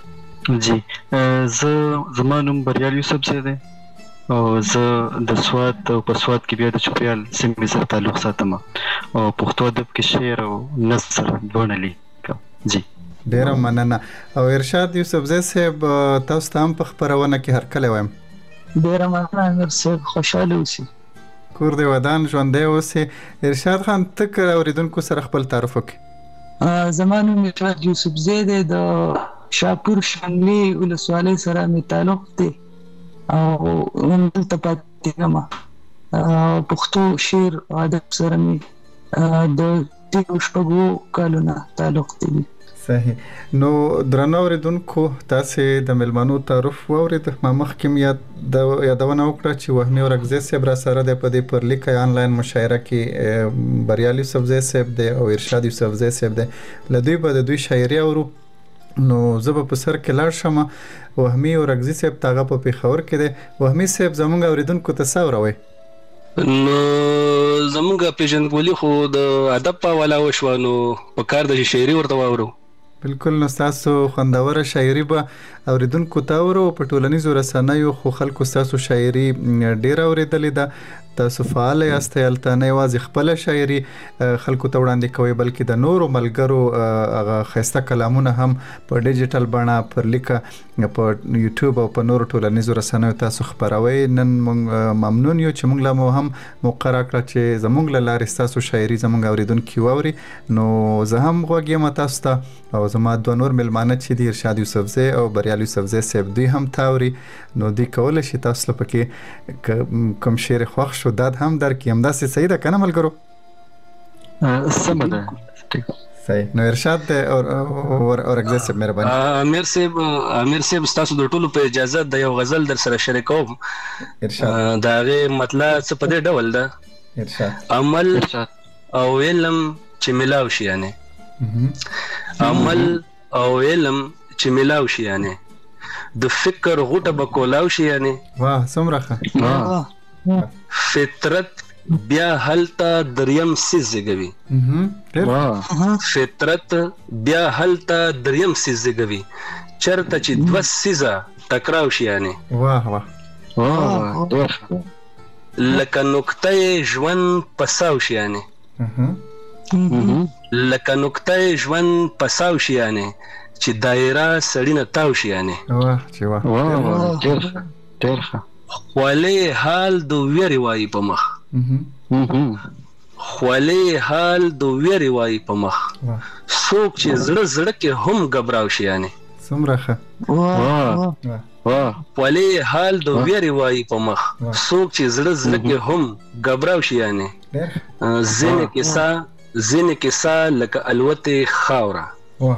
جی زه زما نوم بریال یوسف زی دی او زه د سوات او په سوات کې بیا د چوپیال سیمې سره تعلق ساتم او پښتو ادب کې شعر او نثر دواړه لیکم. جی ډیره مننه. او ارشاد یوسف زی صاحب تاسو ته هم په خپرونه کې هرکلی وایم. ډیره مننه امیر صاحب، خوشحاله اوسئ، کور دې ودان ژوندی اوسئ. ارشاد خان ته که اورېدونکو سره خپل تعارف وکړي. زما نوم ارشاد یوسف زی دی، د شاپور شنګلې ولسوالۍ سره مې تعلق دی او دلته پاتې یم. پښتو شعر او ادب سره مې د تېرو شپږو کالو نه تعلق دی. صحیح. نو درنو اورېدونکو تاسې د میلمنو تعارف واورېد. ما مخکې م یاد یادونه وکړه چې وهمي اورکزی صاحب را سره دی په دې پرلیکه آنلاین مشاعره کې بریال یوسفزی صاحب دی او ارشاد یوسفزی صاحب دی. له دوی به د دوی شاعري اورو. نو زه به په سر کې لاړ شم. وهمي اورکزی صاحب ته هغه په پېښور کې دی. وهمي صاحب زموږ اورېدونکو ته څه اوروئ؟ نو زموږ پیژندګلوي خو د ادب په حواله وشوه، نو په کار د شاعري ورته واورو. بالکل. نو ستاسو خوندوره شاعري به اورېدونکو ته اورو. په ټولنیزو رسنیو خو خلکو ستاسو شاعري ډېره اورېدلې ده. تاسو فعال یاست، هلته نه یوازې خپله شاعري خلکو ته وړاندې کوئ بلکې د نورو ملګرو هغه ښایسته کلامونه هم په ډیجیټل بڼه پر لیکه په یوټیوب او په نورو ټولنیزو رسنیو تاسو خپروئ. نن موږ ممنون یو چې موږ له مو هم موقع راکړه چې زموږ له لارې ستاسو شاعري زموږ اورېدونکي واوري. نو زه هم غوږ یم تاسو ته او زما دوه نور میلمانه چې دي ارشاد یوسفزی او بریال یوسفزی صاحب دوی هم تاوري. نو دوی کولی شي تاسو له پکې کوم شعر خوښ شو دا هم درکړي. همداسې صحیح ده که نه ملګرو؟ سمه ده. صحیح. نو ارشاد اورکزی صاحب مهرباني. امیر صاحب امیر صاحب ستاسو د ټولو په اجازه د یو غزل در سره شریکوم. ارشاد. د هغې مطلب څه په دې ډول ده. ارشاد. عمل او علم چې ملاو شي، یعنې عمل او علم چې ملاو شي، یعنې د فکر غوټه به کولاو شي، یعنې واه څومره ښه. فطرت بیا هلته دریم سیز زیږوي. فطرت بیا هلته دریم سیز زیږوي، چرته چې دوه سیزه ټکراو شي، یعنې واه واه لکه نقطه ژوند پساو شي، یعنې لکه نقطه ژوند پساو شي، یعنې چې دایره سړی نه تاو شي، یعنې واه چې واه واه ډېر ښه ډېر ښه. خولې حال د ویرې وایي په مخ، خولې حال د ویرې وایي په مخ، څوک چې زړه زړه کې هم ګبراو شي، یعنې څومره ښه. خولې حال د ویرې وایي په مخ، څوک چې زړه زړه کې هم ګبراو شي، یعنې ځینې کیسه ځینې کیسه لکه الوتې خاوره،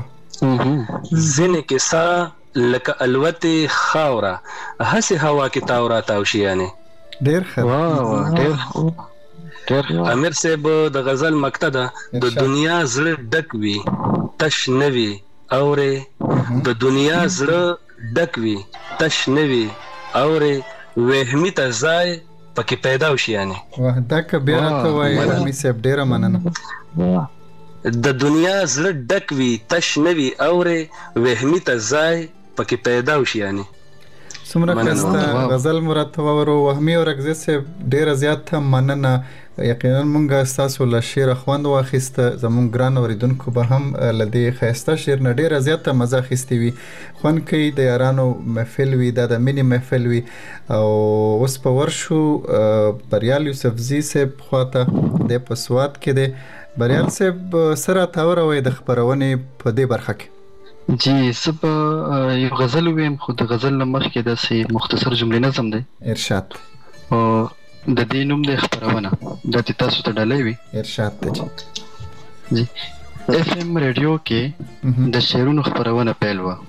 ځینې کیسه لکه الوتې خاوره، هسې هوا کې تاو را تاو شي، یعنې ډېر ښه. ډېر امیر صاحب د غزل مقطع ده. د دنیا زړه ډک وي تش نه وي اورې، د دنیا زړه ډک وي تش نه وي اورې، وهمي ته ځای پکې پیدا وشي، یعنې واه دا که بیا راته وایي وهمي صاحب ډېره مننه. د دنیا زړه ډک وي تش نه وي اورې، وهمي ته ځای پکې پیدا وشي، یعنې څومره ښایسته غزل مو راته واورو. وهمي اورکزی صاحب ډېره زیاته مننه. یقینا موږ ستاسو له شعره خوند واخیسته. زموږ ګران اورېدونکو به هم له دې ښایسته شعر نه ډېره زیاته مزه اخیستې وي. خوند کوي، د یارانو محفل وي، دا د مینې محفل وي. او اوس به ورشو بریال یوسفزي صاحب خواته، دی په سوات کې دی. بریال صاحب څه راته اوروئ د خپرونې په دې برخه کې؟ جی زه به یو غزل ووایم، خو د غزل نه مخکې داسې مختصر جملې نظم دی. ارشاد. او د دې نوم دی خپرونه، دا چې تاسو ته ډالۍ وي. ارشاد ته جی. جی اف ام ریډیو کې د شعرونو خپرونه پیل وه.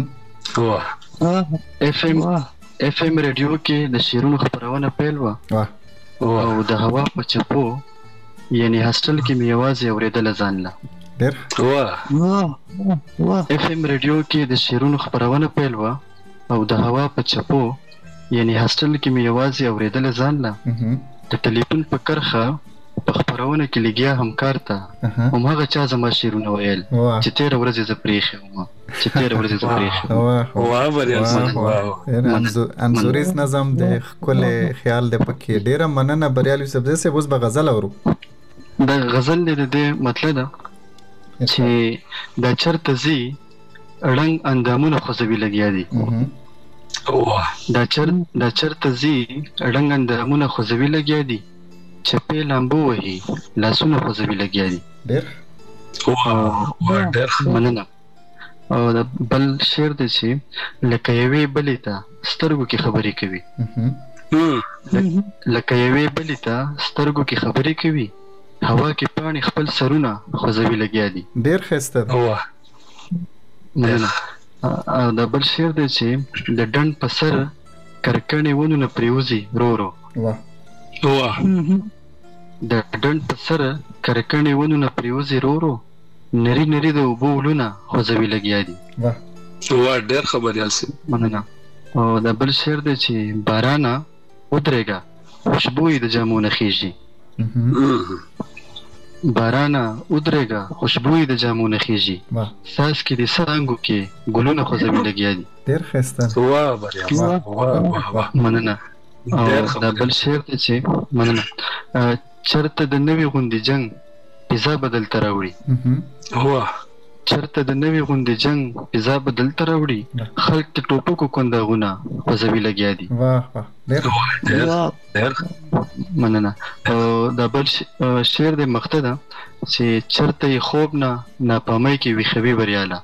اف ام اف ام ریډیو کې د شعرونو خپرونه پیل وه، او د هوا په چپو یعنی هاسټل کې مې یوازې اورېدله ځان له. ډېر اف ام ریډیو کې د شعرونو خپرونه پیل وه، او د هوا په چپو یعنی هاسټل کې مې یوازې اورېدله ځان له. د ټلیفون په کرښه په خپرونه کې لګیا همکار ته هماغه چا زما شعرونه ویل چې تېره ورځ زه پرېښی وم چې تېره ورځ زه پرېښی واه بریال صاحب انځوریز نظم د ښکلی خیال دی پکې. ډېره مننه بریال یوسف زی صاحب. اوس به غزل اورو. د غزل د دې مطلب ده چې دا چرته ځي ړنګ اندامونه خوځوي لګیا دي. دا چر دا چرته ځي ړنګ اندامونه خوځوي لګیا دي چپې لامبو وهي لاسونه خوځوي لګیا دي. ډېر ډېر مننه. او دا بل شعر دی چې لکه یوې بلې ته سترګو کې خبرې کوي لکه یوې بلې ته سترګو کې خبرې کوي هوا کې پاڼې خپل سرونه خوځوي لګیا دي. ډېر ښایسته ده. مننه. او دا بل شعر دی چې د ډنډ په سر کرکڼې ونونه پرېوځي رو رو د ډنډ په سر کرکڼې ونونه پرېوځي رو رو نري نري د اوبو ولونه خوځوي لګیا دي. واه ډېر خبریال صاحب. مننه. او دا بل شعر دی چې بارانه ودرېږه خوشبو یې د جامو نه خیږي بارانه ودرېږه خوشبو یې د جامو نه خیږي ساس کې د څانګو کې ګلونه خوځوي لګیا دي. ډېر ښایسته. واه بریال. مننه. او دا بل شعر دی چې مننه چرته د نوي غوندې جنګ فضا بدل ته راوړي واه چرته د نوي غوندې جنګ فضا بدل ته راوړي خلک د ټوپکو کنداغونه خوځوي لګیا دي. واه واه ډېر. مننه. او دا بل شعر دی مخته ده چې چرته یې خوب نه ناپامۍ کې ویښوي بریاله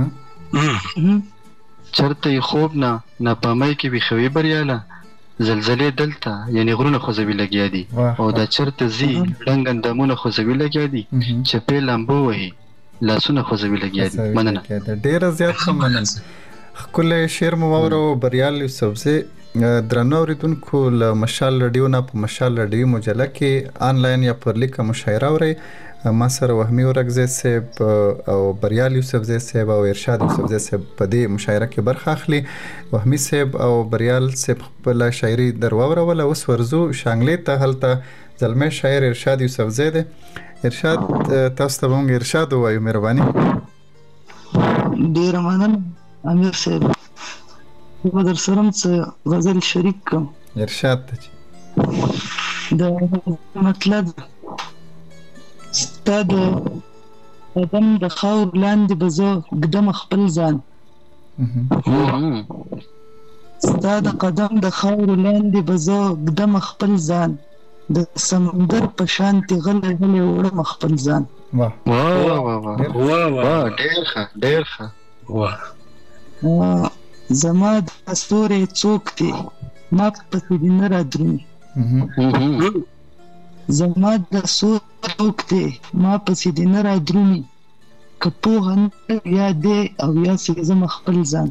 چرته یې خوب نه ناپامۍ کې ویښوي بریاله زلزلې دلته یعنی غرونه خوځوي لګیا دي. او دا چرته ځي ړنګ اندامونه خوځوي لګیا دي چپې لامبو وهي لاسونه خوځوي لګیا دي. مننه. ډېره زیاته مننه. ښکلی شعر مو واورو بریال یوسف زی. درنو اورېدونکو له مشال رادیو نه په مشال رادیو مجله کې آنلاین یا پر لیکه مشاعره اورئ. ما سره وهمي ورکزی صاحب او بریال یوسف زی صاحب او ارشاد یوسف زی صاحب په دې مشاعره کې برخه اخلي. وهمي صاحب او بریال صاحب خپله شاعري در واوروله. اوس ورځو شانګلې ته. هلته زلمی شاعر ارشاد یوسف زی دی. ارشاد تاسو ته به موږ ارشاد ووایو. مهرباني. ډېره مننه امیر صاحب. زه به در سره هم څه غزل شریک کړم. ارشاد ته چې د مطلب ستا د قدم د خاور لاندې به زه ږدم خپل ځان ستا د قدم د خاور لاندې به زه ږدم خپل ځان د سمندر په شانتې غلی غلی وړم خپل ځان. واه واه واه واه ډېر ښه ډېر ښه. واه زما د ستوري څوک دی ما پسې دې نه رادرومي زما د څوک دی ما پسې دې نه رادرومي که پوهه نه یا دی او یا سې زما خپل ځان.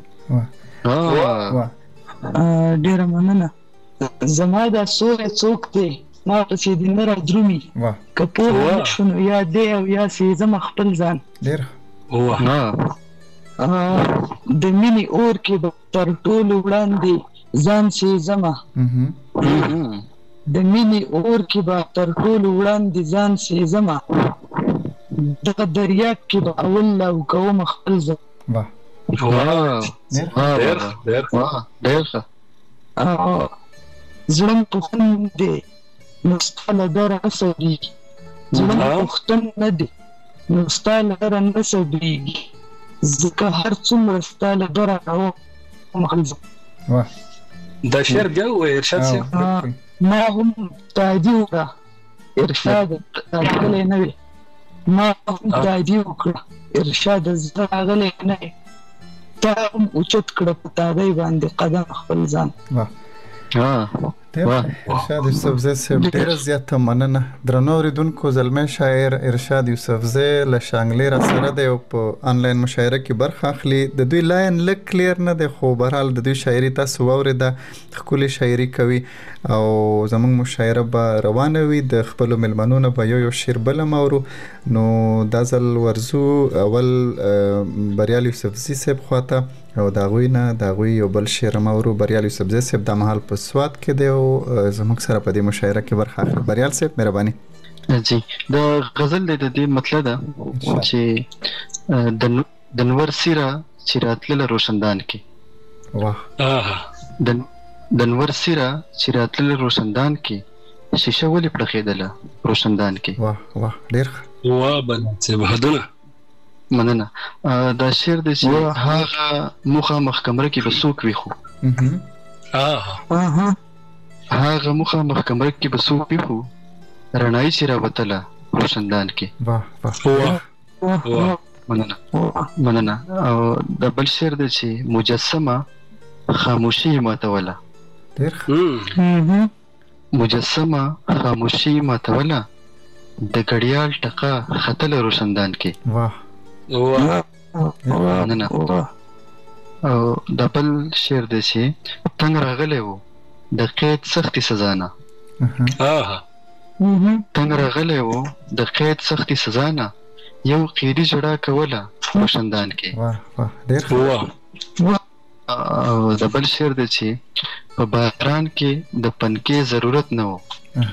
ډېره مننه. زما د ستوري څوک دی ما پسې دې نه رادرومي که پوهه نه شو نو یا دی او یا سې زما خپل ځان. ډېر د مینې اور کې به تر ټولو وړاندې ځان سېزمه د مینې اور کې به تر ټولو وړاندې ځان سېزمه دغه دریاب کې به اول لاو کوم خپل ځان. زړه مې پوښتن دی نو ستا له دره نه صبرېږي زړه مې پوښتن نه دی نو ستا له دره نه صبرېږي ځکه هر څومره ستا له دره راوم خپل ځان. دا شعر بیا ووایه ارشاد صاحب. ما هم تادي وکړه ارشاد راغلی نه وي ما هم تادي وکړه ارشاد زه راغلی نه وي تا هم اوچت کړه په تادۍ باندې قدم خپل ځان. ارشاد یوسف زی صاحب ډېره زیاته مننه. درنو اورېدونکو زلمی شاعر ارشاد یوسف زی له شانګلې را سره دی او په آنلاین مشاعره کې برخه اخلي. د دوی لاین لږ کلیر نه دی خو بهرحال د دوی شاعري تاسو واورېده. ښکلې شاعري کوي او زموږ مشاعره به روانه وي. د خپلو مېلمنو نه به یو یو شعر بل هم اورو. نو دا ځل ورځو اول بریال یوسف زی صاحب خواته او د هغوی نه د هغوی یو بل شعر هم اورو. بریال یوسف زی صاحب دا مهال په سوات کې دی او زموږ سره په دې مشاعره کې برخه اخلي. بریال صاحب مهرباني. جی د غزل د دې مطلب ده چې د د نور سیره چې راتلله روشندان کې واه د د نور سیره چې راتلله روشندان کې شیشه ولې پړخېدله روشندان کې واه واه ډېر واه بل څه بهدونه مننه دا شعر دی چې هغه مخامخ کمره کې به څوک وي خو اه هغه مخامخ کمره کې به څوک وي خو رڼایي چې راوتله روشندان کې واه واه واه مننه مننه او د بل شعر دی چې مجسمه خاموشي ماتوله ډېر مجسمه خاموشي ماتوله د غړیال ټکا خطل روشندان کې واه واه مننه او د بل شعر دی چې تنگ راغلی و د قید سختي سزا نه اه تنگ راغلی و د قید سختي سزا نه یو قیدي جړه کوله روشندان کې واه واه ډېر او د بل شعر دی چې په باران کې د پنکې ضرورت نه و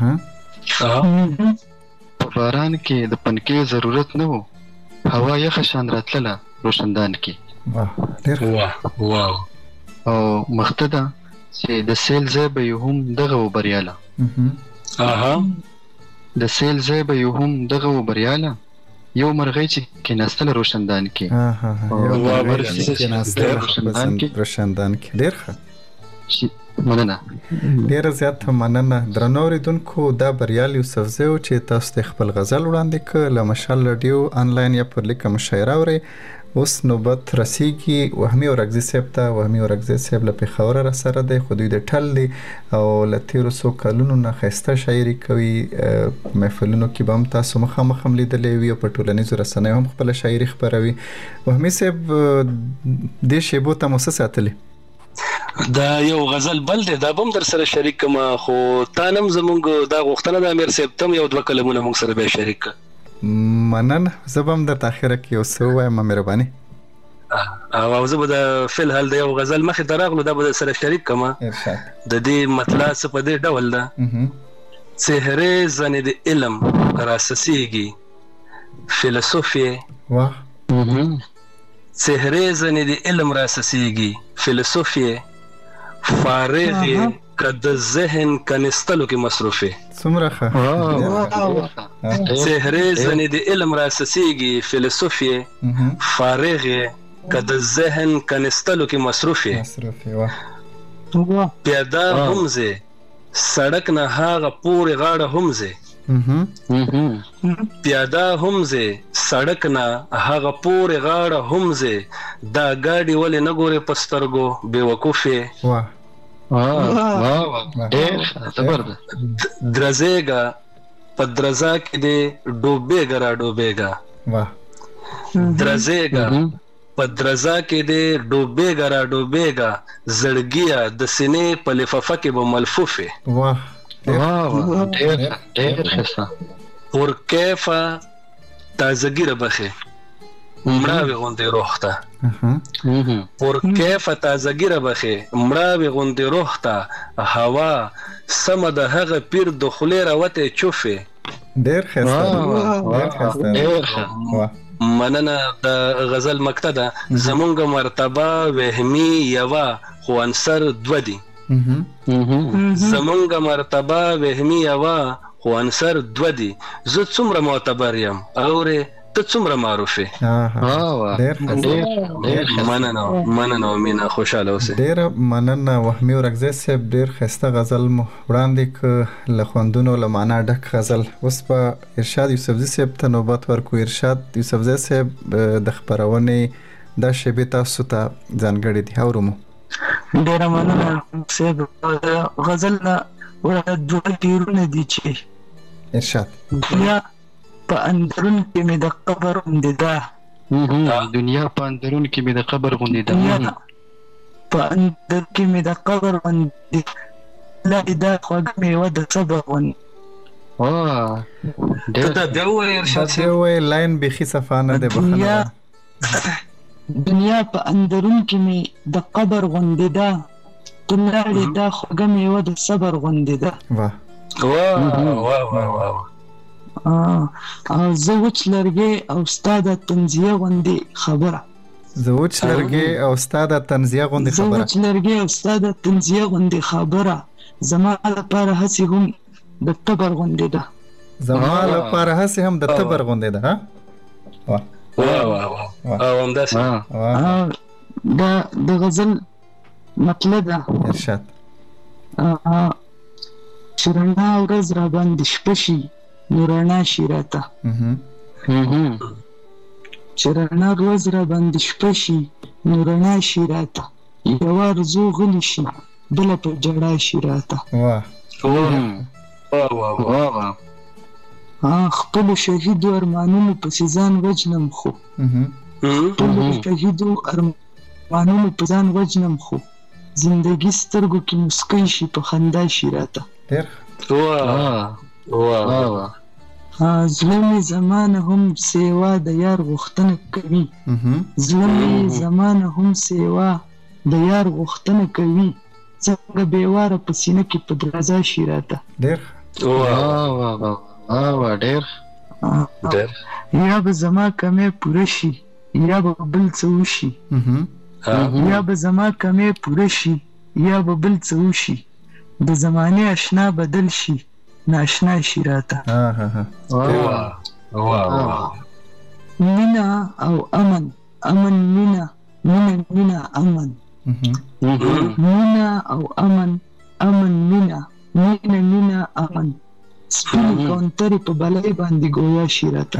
په باران کې د پنکې ضرورت نه و هوا یخه شان راتلله روشندان کې واه ډېر واه واه او مخته ده چې د سیل ځای به یو هم دغه و بریاله اها د سیل ځای به یو هم دغه و بریاله یو مرغۍ چې کېناستله روشندان کې یو مرغۍ چې کېناستله روشندان کې ډېر ښه مننه ډېره زیاته مننه درنو اورېدونکو دا بریال یوسفزی و چې تاسو ته خپل غزل وړاندې کړ له مشال راډیو آنلاین یا پر لیکه مشاعره اورئ اوس نوبت رسیږي وهمي اورکزي صاحب ته وهمي اورکزي صاحب له پېښوره راسره دی خو دوی د ټل دی او له تېرو څو کلونو نه ښایسته شاعري کوي محفلونو کې به هم تاسو مخامخ هم لیدلی وي او په ټولنیزو رسنیو هم خپله شاعري خپروي وهمي صاحب دې شیبو ته مو څه ساتلي دا یو غزل بل دی دا به هم در سره شریک کما خو تا نم زمونږ دا غوښتنه ده امیر صاحب ته هم یو دوه کلمونه موږ سره بیا شریک کړه مننه زه به هم درته اخره کې یو څه ووایم مهرباني او زه به د فل حال د یو غزل مخې ته راغلو دا به در سره شریک کما د دې مطلب څه په دې ډول ده څهرې زنې د علم راسسیږي فلسفي واه څهرې زنې د علم راسسیږي فلسفي فارغ کد ذهن کنستلو کې مصروفه څومره ښه څهرې زنې د علم راسسیږي فلسفي فارغ کد ذهن کنستلو کې مصروفه مصروفه پیاده هم زه سړک نه هغه پورې غاړه هم زه پیاده هم زه سړک نه هغه پورې غاړه هم زه دا ګاډي ولې نه ګورې په سترګو بېوقوفې واه درزېږه په درزا کې دې ډوبېږه را ډوبېږه درزېږه په درزا کې دې ډوبېږه را ډوبېږه زړګیه د سینې په لفافه کې به ملفوفې پر کیفه تازګي ربخې مړاوي غوندې روح ته پر کیفه تازګي ربخې مړاوي غوندې روح ته هوا سمه د هغه پیر د خولې راوتې چوفې ډېر ښایسته ډېر ښه مننه د غزل مکته ده زمونږ مرتبه وهمي یوه خو عنصر دوه دي زمونږ مرتبه وهمي یوه خو عنصر دوه دي زه څومره معتبر یم اورې ته څومره معروفې مننه مننه مینا خوشحاله اوسې ډېره مننه وهمي اورکزی صاحب ډېر ښایسته غزل مو وړاندې کړ له خوندونو له معنا ډک غزل اوس به ارشاد یوسفزي صاحب ته نوبت ورکړو ارشاد یوسفزي صاحب د خپرونې دا شیبې تاسو ته ځانګړې دي اورو مو ډېره مننه صاحب غزل نه دوه تیرونه دي چې ارشاد دنیا په اندرون کې مې د قبر غوندې ده دنیا په اندرون کې مې د قبر غوندې ده په اندر کې مې د قبر غوندې لا دا خوږه میوه د صبر غوندې ته دا ووایې ارشاد صاحب دا ووایې لاین بیخي صفا نه دی بخښنه دنیا په اندرون کې مې د قبر غوندې ده ته لاړې دا خوږه میوه د صبر غوندې ده واه واه واه واه او زه وچ لرګی او ستا د تنزیه غوندې خبره زه وچ لرګی او ستا د تنزیه غوندې زه خبره وچ لرګی او ستا د تنزیه غوندې خبره زما لپاره هسې هم د تبر غوندې ده زما لپاره هسې هم د تبر غوندې ده ها واه واه واه واه او همداسې دا د غزل مطلب ده ارشاد چې رڼا ورځ را باندې شپه شي نو رڼا شي راته چې رڼا ورځ را باندې شپه شي نو رڼا شي راته یوه ارزو غلی شي بله په جړا شي راته واه واه واه خپلو شهیدو ارمانونو پسې ځان وجنم خو خپلو شهیدو ارمانونو په ځان وجنم خو زندگی سترګو کې مسکی شي په خندا شي راته ډېر زړه مې زمانه هم سیوا د یار غوښتنه کوي زړه مې زمانه هم سیوا د یار غوښتنه کوي څنګه بېواره په سینه کې په درزا شي راته ډېر ډېر یا به زما کمې پوره شي یا به بل څه وشي یا به زما کمې پوره شي یا به بل څه وشي د زمانې اشنا بدل شي ناشنا شي راته مینه او امن امن مینه مینه مینه امن مینه او امن امن مینه مینه مینه امن سپینې کونترې په بلای باندې ګویا شي راته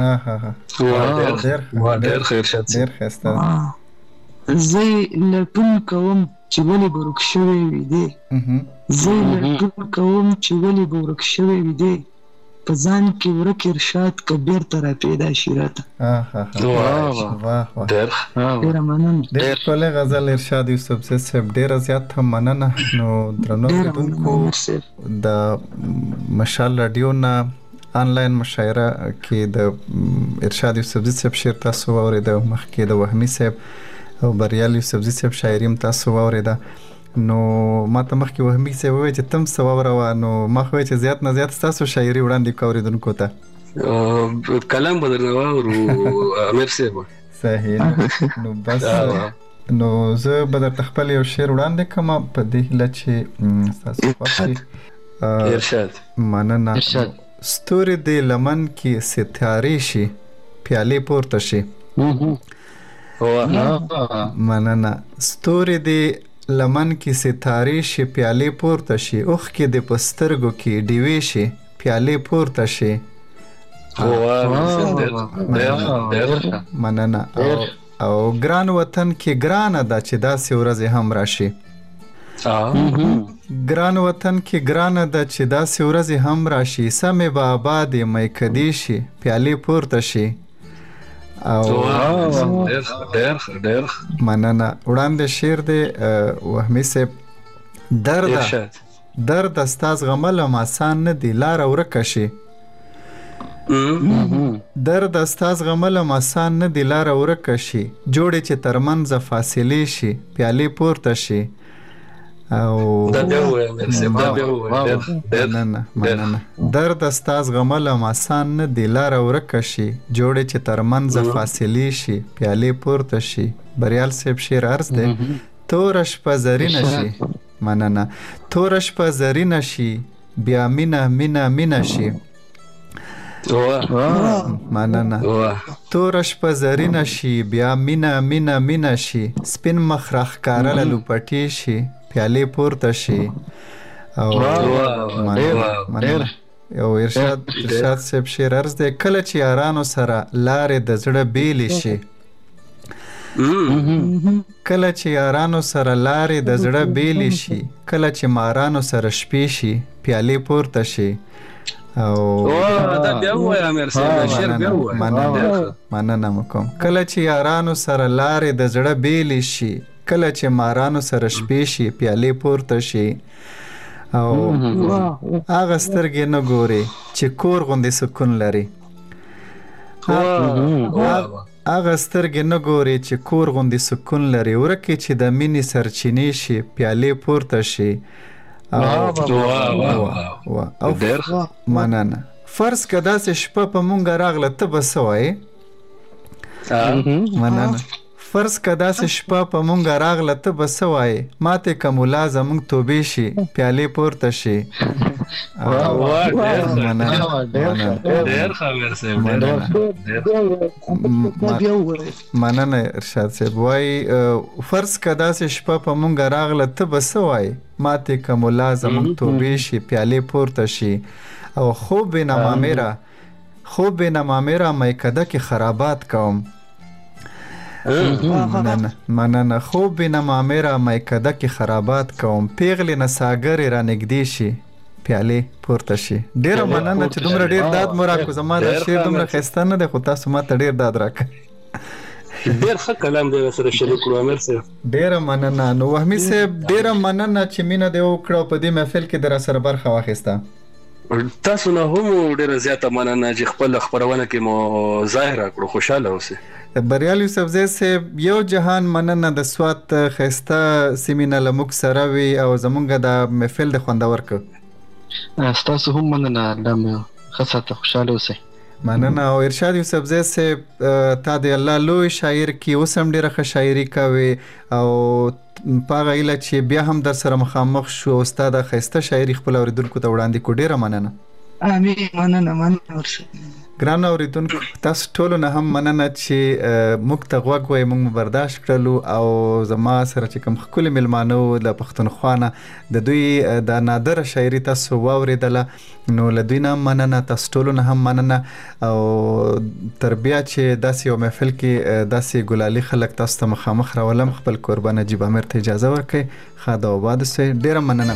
ډېر ښه ارشاد ډېر ښایسته زه یې لټون کوم چې ولې به ورک شوی وي دی زه یې لټون کوم چې ولې به ورک شوی وي دی په ځان کې ورک ارشاد که بیرته را پیدا شي راته ډېره مننه ډېر ښکلی غزل ارشاد یوسفزي صاحب ډېره زیاته مننه نو درنو اورېدونکو د مشال راډیو نه آنلاین مشاعره کې د ارشاد یوسفزي صاحب شعر تاسو واورېده مخکې د وهمي صاحب او بریال یوسفزي صاحب شاعري هم تاسو واورېده نو ما ته مخکې وهمي صاحب وویل چې ته هم څه واوروه نو ما خو ویل چې زیات نه زیات ستاسو شاعري وړاندې کړه اورېدونکو ته کلام به درنه واورو امیر صاحب صحیح نو بس نو زه به درته خپل یو شعر وړاندې کړم په دې هیله چې ستاسو خوښ شي ارشاد مننه ستوري دې لمن کې ستارې شي پیالې پورته شي مننه ستوري دې لمن کې ستارې شي پیالې پورته شي اوښکې دې په سترګو کې ډیوې شي پیالې پورته شي مننه او ګران وطن کې ګرانه ده چې داسې ورځې هم راشي ګران وطن کې ګرانه ده چې داسې ورځې هم راشي سمې به آبادې میکدې شي پیالې پورته شي او مننه وړاندې شعر دی وهمي صاحب درده درده ستا زغملم آسان نه دي لاره ورکه شي درده ستا زغملم آسان نه دي لاره ورکه شي جوړې چې تر منځه فاصلې شي پیالې پورته شي او مننه مننه درد ستا زغملم آسان نه دي لاره ورکه شي جوړې چې تر منځه فاصلې شي پیالې پورته شي بریال صاحب شعر عرض دی توره شپه زرینه شي مننه توره شپه زرینه شي بیا مینه مینه مینه شي مننه توره شپه زرینه شي بیا مینه مینه مینه شي سپین مخ راښکاره له لوپټې شي پیالې پورته شي او مننه یو ارشاد ارشاد صاحب شعر عرض دی کله چې یارانو سره لارې د زړه بیلې شي کله چې یارانو سره لارې د زړه بیلې شي کله چې مارانو سره شپې شي پیالې پورته شي او دا بیا وای امیر صاحب شعر بیا وای مننه مکم کله چې یارانو سره لارې د زړه بیلې شي کله چې مارانو سره شپې شي پیالې پورته شي او هغه سترګې نه ګوري چې کور غوندې سکون لري هغه سترګې نه ګوري چې کور غوندې سکون لري ورکې چې د مینې سرچینې شي پیالې پورته شي او مننه فرض که داسې شپه په مونږ راغله ته به څه وایې؟ مننه. فرض که داسې شپه په مونږ راغله ته به څه وایې؟ ماتې که ملا زمونږ توبې شي پیالې پورته شي. مننه ارشاد صاحب. وایي فرض که داسې شپه په مونږ راغله ته به څه وایې؟ ماتې که ملا زمونږ توبې شي پیالې پورته شي. او خوب بینما میرا خوب بینما میرا میکده که خرابات کوم. مننه مننه. خوب بینما میرا میکده که خرابات کوم. پیغلې نساګرې را نږدې شي پیالې پورته شي. ډېره مننه چې دومره ډېر داد مو راکړو. زما دا شعر دومره ښایسته نه دی خو تاسو ما ته ډېر داد راکړئ. ډېر ښه کلام دی سره شریک کړو امیر صاحب. ډېره مننه. نو وهمي صاحب ډېره مننه چې مینه دې وکړه په دې محفل کې در سره برخه واخیسته. تاسو نه هم ډېره زیاته مننه چې خپل خبرونه کې مو ظاهر کړو. خوشاله اوسئ. بریال یوسفزی صاحب یو جهان مننه د سوات ښایسته سیمې نه له موږ سره وي او زمونږ د محفل د خوندور کړ. ستاسو هم مننه. الله مو ښه ساته. خوشاله اوسئ. مننه. او ارشاد یوسفزی صاحب تا د الله لوی شاعر کې اوس هم ډېره ښه شاعري کوي او په هغه هیله چې بیا هم در سره مخامخ شو او ستا د ښایسته شاعري خپل اورېدونکو ته وړاندې کړو. ډېره مننه. امين. مننه مننه. ګران اوریدونکو تاسو ټولو نه هم مننه چې موږ ته غوږ وای موږ برداشت کړلو او زما سره چې کوم ښکلي میلمانه وو د پښتونخوا نه د دوی د نادره شاعري تاسو واورېدله نو له دوی نه مننه. تاسو ټولو نه هم مننه او تر بیا چې داسې یو محفل کې داسې ګلالي خلک تاسو ته مخامخ راولم خپل کوربه نجیب امیر ته اجازه ورکړئ. ښه د آباد اوسئ. ډېره مننه.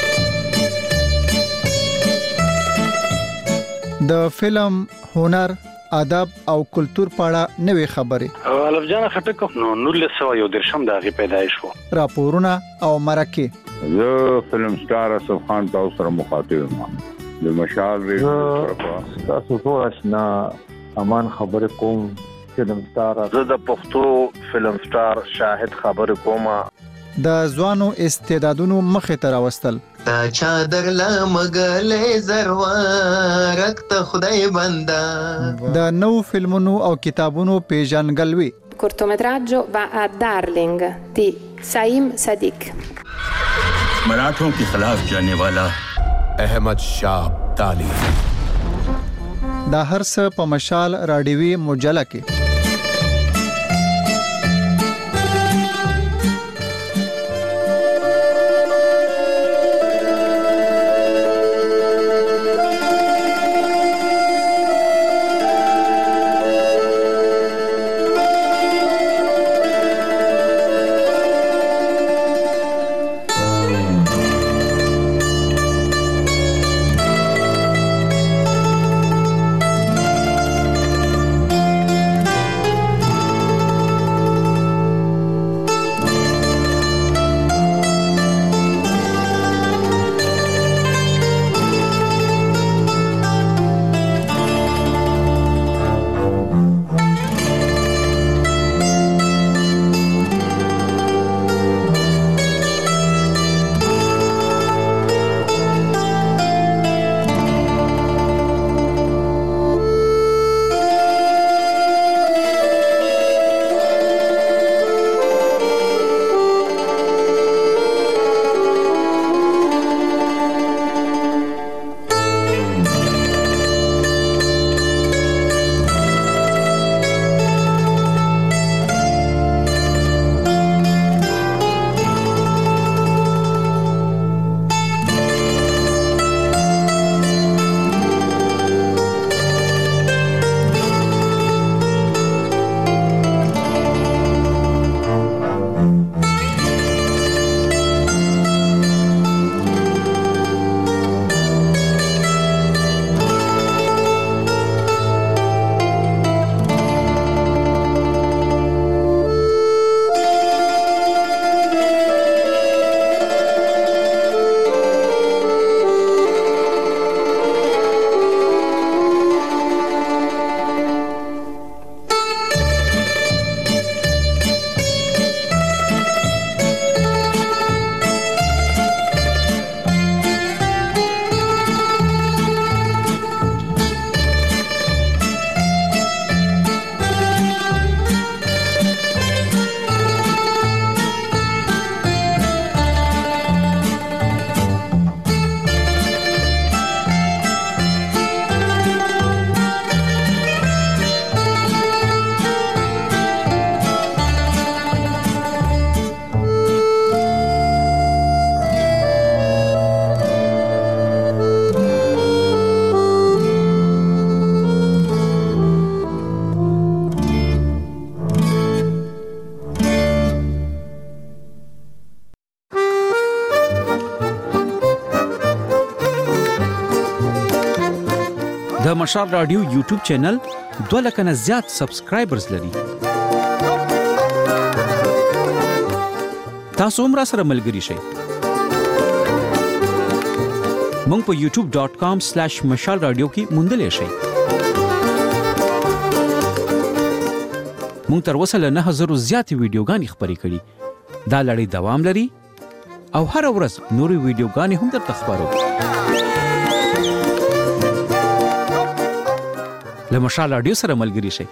د فلم، هنر، ادب او کلتور په اړه نوې خبرې. الف جان خټک نو نولس سوه یو دېرشم د هغې پیدایش و. راپورونه او مرکې. زه فلم سټار اسف خان تاسو سره مخاطب یم. د مشال ریډیو تاسو ټول آشنا امان خبرې کوم. فلم سټار زه د پښتو فلم سټار شاهد خبرې کوم. د ځوانو استعدادونو مخې ته راوستل. تا چادر لا مګلې زروارک ته خدای بندا. د نو فلمونو او کتابونو پیژنګلوي. cortometraggio va a Darling di Saim Sadiq. मराठों के खिलाफ जाने वाला अहमद शाह अब्दाली. دا هر څه په مشال راډیوي مجله کې. د مشال رادیو یوټیوب چینل دوه لک نه زیات سبسکرایبرز لري. تاسو هم را سره ملګري شئ. مونږ په یوټیوب ډاٹ کام سلیش مشال رادیو کې موندلې شئ. مونږ تر اوسه له نه هزار زیاتې ویډیوګانې خپرې کړي. دا لړۍ دوام لري او هر ورځ نورې ویډیوګانې هم درته خپرو. له مشال رادیو سره ملګري شئ.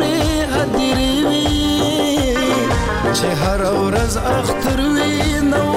چې هر ورځ اختر وي نو